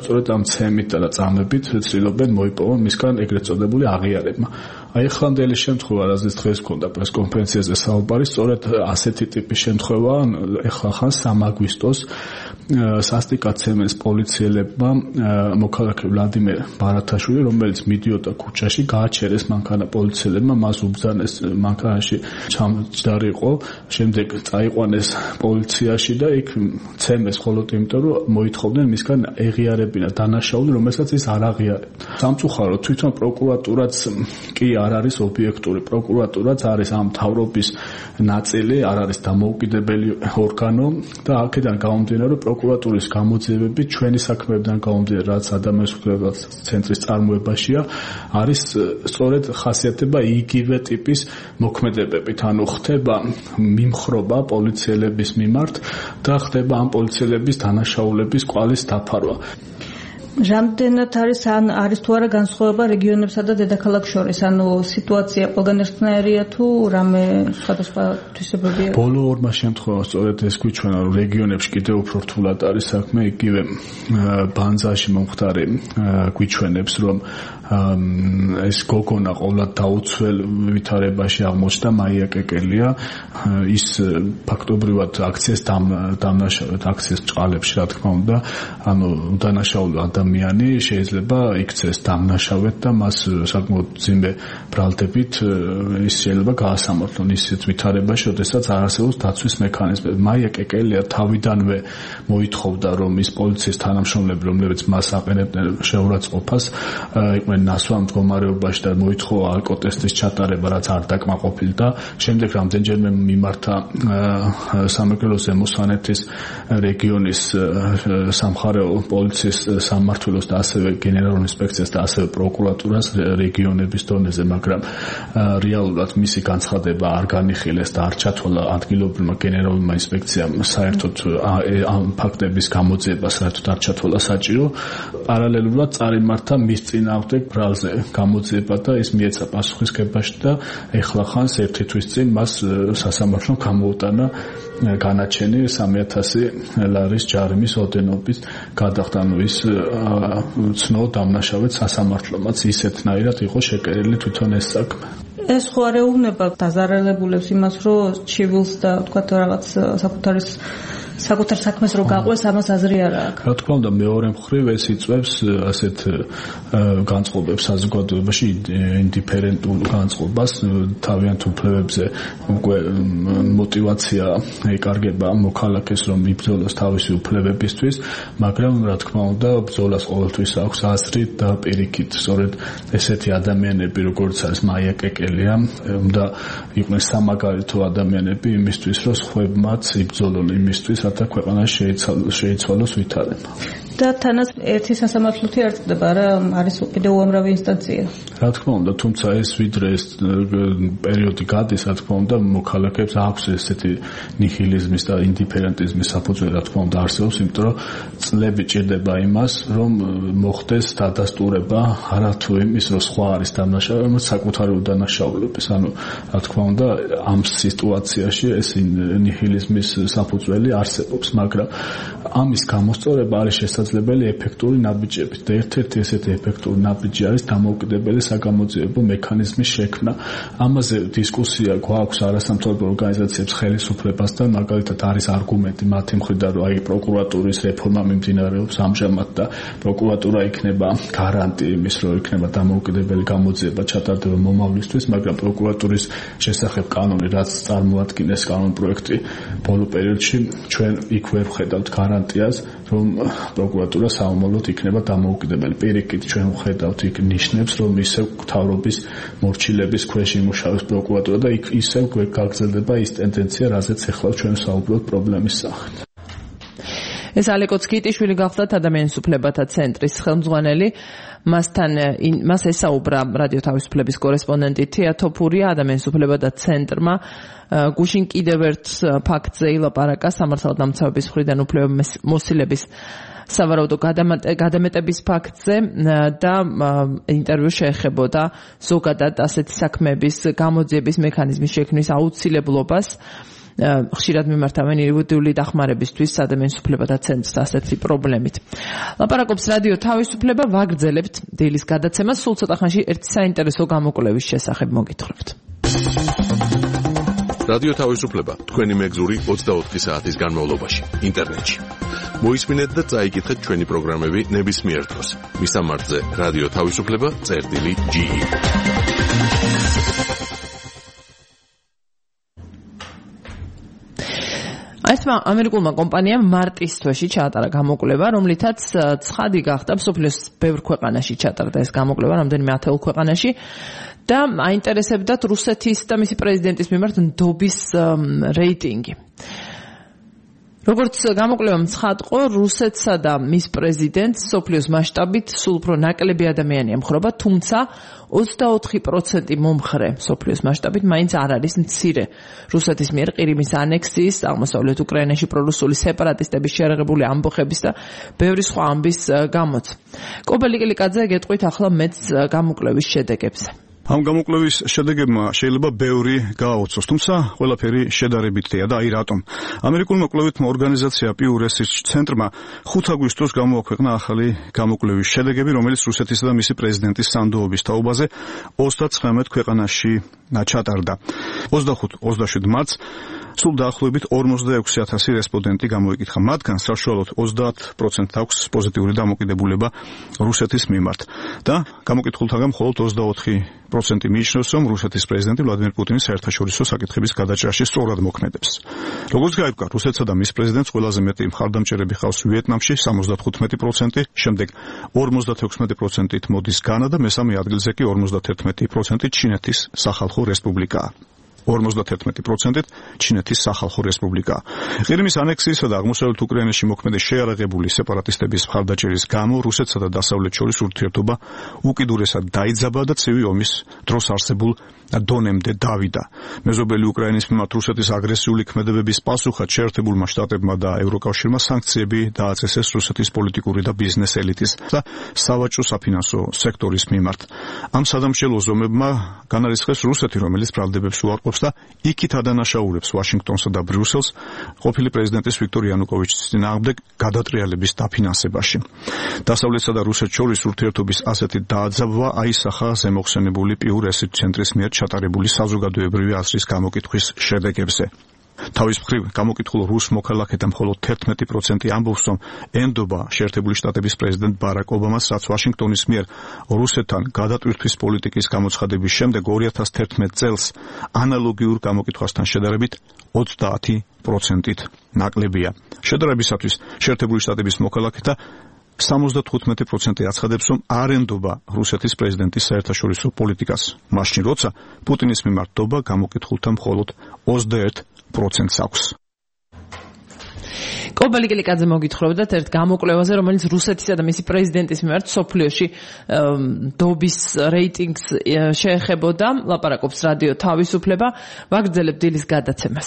სწორედ ამ ცემით და წამებით ცდილობენ მოიპოვონ მისგან ეგრეთ წოდებული აღიარება. აი ხანდელი შემთხვევა, რაზეც დღეს გქონდა პრესკონფერენციაზე საუბარი, სწორედ ასეთი ტიპის შემთხვევაა, ეხლა ხან სამი აგვისტოს სასტიკად ცემეს პოლიციელებმა მოქალაქე ვლადიმერ ბარათაშვილი, რომელიც მიდიოდა ქუჩაში, გააჩერეს მანქანა პოლიციელებმა, მას უბრძანეს მანქანაში ჩამჯდარი იყო, შემდეგ წაიყვანეს პოლიციაში და იქ ცემეს მხოლოდ იმიტომ, რომ მოითხოვდნენ მისგან ეღიარებინა დანაშაული, რომელსაც ის არ აღიარებდა. სამწუხაროდ თვითონ პროკურატურაც კი არ არის ობიექტური, პროკურატურაც არის ამ მთავრობის ნაწილი, არ არის დამოუკიდებელი ორგანო და აქედან გამომდინარე პროკურატურის გამოძიებები ჩვენი საქმეებიდან გამომდინარე, რაც ადამიანის უფლებათა ცენტრის წარმოებაშია, არის სწორედ ხასიათდება იგივე ტიპის მოქმედებებით, ანუ ხდება მიმხრობა პოლიციელების მიმართ და ხდება ამ პოლიციელების დანაშაულების კვალის დაფარვა. რამდენად არის ან არის თუ არა განსხვავება რეგიონებსა და დედაქალაქ შორის, ანუ სიტუაცია ყველგან ერთნაირია თუ რამე სხვადასხვა თვისებებია? ბოლო ორმა შემთხვევაში სწორედ ეს გვიჩვენა, რომ რეგიონებში კიდევ უფრო რთულად არის საქმე, იგივე ბანძაში მომხდარი გვიჩვენებს, რომ ეს გოგონა ყოვლად დაუცველ ვითარებაში აღმოჩნდა მაია კეკელია, ის ფაქტობრივად აქციას დამნაშავედ, აქციას ჭყალებში, რა თქმა უნდა, ანუ დანაშაული ადამიანი შეიძლება იქცეს დამნაშავედ და მას საკმაოდ ძიმე ბრალდებით ის შეიძლება გაასამართლონ ისეთ ვითარებაში, როდესაც არ არსებობს დაცვის მექანიზმი. მაია კეკელია თავიდანვე მოითხოვდა, რომ ის პოლიციის თანამშრომლები, რომლებიც მას აყენებდნენ შეურაცხყოფას, იყვნენ ნასვამ მდგომარეობაში და მოითხოვა ალკოტესტის ჩატარება, რაც არ დაკმაყოფილდა. შემდეგ რამდენჯერმე მიმართა სამეგრელოს ზემო სვანეთის რეგიონის სამხარეო პოლიციის სამმართველოს და ასევე გენერალურ ინსპექციას და ასევე პროკურატურას რეგიონების დონეზე, მაგრამ რეალურად მისი განცხადება არ განიხილეს და არ ჩათვალა ადგილობრივმა გენერალურმა ინსპექციამ საერთოდ ამ ფაქტების გამოძიება საერთოდ არ ჩათვალა საჭირო. პარალელურად წარიმართა მის წინააღმდეგ ბრალზე გამოძიება და ის მიეცა პასუხისგებაში და ეხლა ხანს ერთი თვის წინ მას სასამართლომ გამოუტანა განაჩენი სამი ათასი ლარის ჯარიმის ოდენობით გადახდა. ანუ ის ცნო დამნაშავედ სასამართლომაც ისეთნაირად იყო შეკერილი თვითონ ეს საქმე. ეს ხო არ ეუბნება დაზარალებულებს იმას, რომ ჩივილს და თქვათ რაღაც საკუთარის საკუთარ საქმეს რო გაყვეს, ამას აზრი არ აქვს. რა თქმა უნდა, მეორე მხრივ ეს იწვევს ასეთ განწყობებს საზოგადოებაში, ინდიფერენტულ განწყობას, თავიანთ უფლებებზე უკვე მოტივაცია ეკარგება მოქალაქეს, რომ იბრძოლოს თავისი უფლებებისთვის, მაგრამ რა თქმა უნდა, ბრძოლას ყოველთვის აქვს აზრი და პირიქით. სწორედ ესეთი ადამიანები, როგორც არის მაია კეკელია, უნდა იყვნენ სამაგალითო ადამიანები იმისთვის, რომ სხვებმაც იბრძოლონ იმისთვის, რათა ქვეყანაში შეიცვალოს ვითარება. და თანაც ერთი სასამართლოთი არ წდება რა, არის კიდევ უამრავი ინსტანცია. რა თქმა უნდა, თუმცა ეს ვიდრე ეს პერიოდი გადის, რა თქმა უნდა, მოქალაქეებს აქვს ესეთი ნიჰილიზმის და ინდიფერენტიზმის საფუძველი, რა თქმა უნდა, არსებობს, იმიტომ რომ წლები ჭირდება იმას, რომ მოხდეს დადასტურება არათუ იმის, რომ სხვა არის დამნაშავე, საკუთარი უდანაშაულების. ანუ რა თქმა უნდა, ამ სიტუაციაში ეს ნიჰილიზმის საფუძველი არსებობს, მაგრამ ამის გამოსწორება არის შესაძლებელი ეფექტური ნაბიჯებით და ერთ-ერთი ესეთი ეფექტური ნაბიჯი არის დამოუკიდებელი საგამოძიებო მექანიზმის შექმნა. ამაზე დისკუსია გვაქვს არასამთავრობო ორგანიზაციებს ხელისუფლებასთან, მაგალითად არის არგუმენტი მათი მხრიდან, რომ აი პროკურატურის რეფორმა მიმდინარეობს ამჟამად და პროკურატურა იქნება გარანტი იმის, რომ იქნება დამოუკიდებელი გამოძიება ჩატარდება მომავლისთვის, მაგრამ პროკურატურის შესახებ კანონი, რაც წარმოადგენს კანონპროექტი ბოლო პერიოდში, ჩვენ იქ ვერ ვხედავთ გარანტიას, რომ პროკურატურა საომალოდ იქნება დამოუკიდებელი. პირიქით ჩვენ ვხედავთ იქ ნიშნებს, რომ ისევ მთავრობის მორჩილების ქვეშ იმუშავებს პროკურატურა და იქ ისევ გაგრძელდება ის ტენდენცია, რაზეც ახლა ჩვენ საუბრობთ პრობლემის სახით. ეს ალეკო ცკიტიშვილი გახლდათ ადამიანის უფლებათა ცენტრის ხელმძღვანელი. მასთან მას ესაუბრა რადიო თავისუფლების კორესპონდენტი თია თოფურია. ადამიანის უფლებათა ცენტრმა გუშინ კიდევ ერთ ფაქტზე ილაპარაკა სამართალდამცავების მხრიდან უფლებამოსილების სავარაუდო გადამეტების ფაქტზე და ინტერვიუ შეეხებოდა ზოგადად ასეთი საქმეების გამოძიების მექანიზმის შექმნის აუცილებლობას. ხშირად მიმართავენ იურიდიული დახმარებისთვის ადამიანის უფლებათა ცენტრს ასეთი პრობლემით. ლაპარაკობს რადიო თავისუფლება, ვაგრძელებთ დილის გადაცემას, სულ ცოტა ხანში ერთი საინტერესო გამოკვლევის შესახებ მოგითხრობთ. რადიო თავისუფლება თქვენი მეგზური ოცდაოთხი საათის განმავლობაში ინტერნეტში. მოისმინეთ და წაიკითხეთ ჩვენი პროგრამები ნებისმიერ დროს. მისამართზე რადიო თავისუფლება წერტილი ჯი. ერთმა ამერიკულმა კომპანიამ მარტის თვეში ჩაატარა გამოკვლევა, რომლითაც ცხადი გახდა მსოფლიოს ბევრ ქვეყანაში ჩატარდა ეს გამოკვლევა, რამდენიმე ათეულ ქვეყანაში და აინტერესებდათ რუსეთის და მისი პრეზიდენტის მიმართ ნდობის რეიტინგი. როგორც გამოკვლევამ ცხადყო, რუსეთსა და მის პრეზიდენტს მსოფლიოს მასშტაბით სულ უფრო ნაკლები ადამიანი ემხრობა, თუმცა ოცდაოთხი პროცენტი მომხრე მსოფლიოს მასშტაბით მაინც არ არის მცირე. რუსეთის მიერ ყირიმის ანექსიის, აღმოსავლეთ უკრაინაში პრორუსული სეპარატისტების შეერაღებული ამბოხების და ბევრი სხვა ამბის გამოც. კობელი კილიკაძე გეტყვით ახლა მეც გამოკვლევის შედეგებზე. ამ გამოკვლევის შედეგებმა შეიძლება ბევრი გააოცოს, თუმცა ყველაფერი შედარებითია და აი რატომ. ამერიკულმა კვლევითმა ორგანიზაცია Pew Research ცენტრმა ხუთი აგვისტოს გამოაქვეყნა ახალი გამოკვლევის შედეგები, რომელიც რუსეთისა და მისი პრეზიდენტის სანდოობის თაობაზე ოცდაცხრამეტ ქვეყანაში ჩატარდა. ოცდახუთ ოცდაშვიდ მარტს სულ დაახლოებით ორმოცდაექვსი ათასი რესპონდენტი გამოიკითხა. მათგან საშუალოდ ოცდაათ პროცენტს აქვს პოზიტიური დამოკიდებულება რუსეთის მიმართ და გამოკითხულთაგან მხოლოდ ოცდაოთხი პროცენტი მიიჩნევს, რომ რუსეთის პრეზიდენტი ვლადიმერ პუტინი საერთაშორისო საკითხების გადაჭრაში სწორად მოქმედებს. როგორც გაიგო, რუსეთსა და მის პრეზიდენტს ყველაზე მეტი მხარდამჭერები ჰყავს ვიეტნამში სამოცდათხუთმეტი პროცენტი, შემდეგ ორმოცდათექვსმეტი პროცენტით მოდის განა და მესამე ადგილზე კი ორმოცდათერთმეტი პროცენტით ჩინეთის სახალხო რესპუბლიკაა. ორმოცდათერთმეტი პროცენტით ჩინეთის სახალხო რესპუბლიკა. ყირიმის ანექსიისა და აღმოსავლეთ უკრაინაში მოქმედი შეიარაღებული სეპარატისტების მხარდაჭერის გამო რუსეთსა და დასავლეთ შორის ურთიერთობა უკიდურესად დაიძაბა და ცივი ომის დროს არსებულ დონემდე დავიდა. მეზობელი უკრაინის მიმართ რუსეთის აგრესიული ქმედებების პასუხად შეერთებულმა შტატებმა და ევროკავშირმა სანქციები დააწესეს რუსეთის პოლიტიკური და ბიზნეს ელიტის და სავაჭრო საფინანსო სექტორის მიმართ. ამ სადამშრალო ზომებმა განარისხეს რუსეთი, რომელიც ბრალდებებს უარყოფს და იქით ადანაშაულებს ვაშინგტონსა და ბრიუსელს ყოფილი პრეზიდენტის ვიქტორ იანუკოვიჩის წინააღმდეგ გადატრიალების დაფინანსებაში. დასავლეთსა და რუსეთს შორის ურთიერთობის ასეთი დააძაბვა აისახა ზემოხსენებული Pew Research ცენტრის მიერ ჩატარებული საზოგადოებრივი აზრის გამოკითხვის შედეგებზე. თავის მხრივ გამოკითხულ რუს მოქალაქეთა მხოლოდ თერთმეტი პროცენტი ამბობს, რომ ენდობა შეერთებული შტატების პრეზიდენტ ბარაკ ობამას, რაც ვაშინგტონის მიერ რუსეთთან გადატვირთვის პოლიტიკის გამოცხადების შემდეგ ორი ათას თერთმეტ წელს ანალოგიურ გამოკითხვასთან შედარებით ოცდაათი პროცენტით ნაკლებია. შედარებისათვის შეერთებული შტატების მოქალაქეთა სამოცდათხუთმეტი პროცენტი აცხადებს, რომ არ ენდობა რუსეთის პრეზიდენტის საერთაშორისო პოლიტიკას, მაშინ როცა პუტინის მიმართ ნდობა გამოკითხულთა მხოლოდ ოცდაერთ პროცენტს აქვს. კობელი კილიკაძე მოგითხრობდათ ერთ გამოკვლევაზე, რომელიც რუსეთისა და მისი პრეზიდენტის მიმართ სოფლიოში ნდობის რეიტინგს შეეხებოდა. ლაპარაკობს რადიო თავისუფლება, ვაგრძელებთ დილის გადაცემას.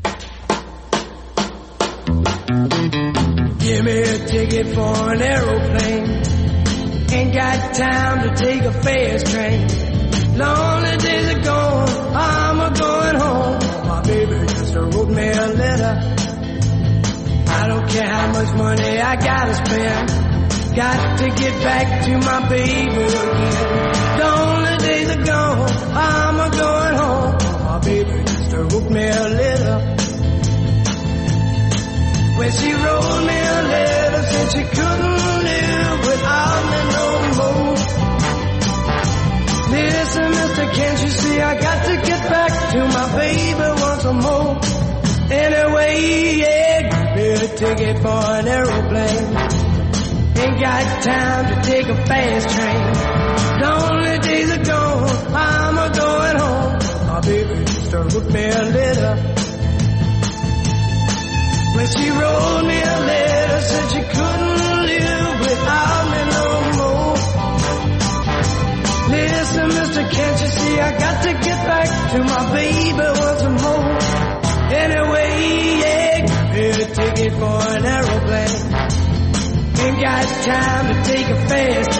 Give me a ticket for an aeroplane. Ain't got time to take a fast train. Lonely days are gone, I'm a going home. My baby just wrote me a letter. I don't care how much money I gotta spend. Got to get back to my baby again. Lonely days are gone, I'm a going home. My baby just wrote me a letter. When she wrote me a letter, said she couldn't live without me no more. Listen, mister, can't you see I got to get back to my baby once more. Anyway, yeah, give me a ticket for an aeroplane. Ain't got time to take a fast train. Lonely days are gone, I'm a going home. My baby just wrote me a letter. When she wrote me a letter, said she couldn't live without me no more. Listen, mister, can't you see I got to get back to my baby once more. Anyway, yeah, give me a ticket for an aeroplane. Ain't got time to take a fast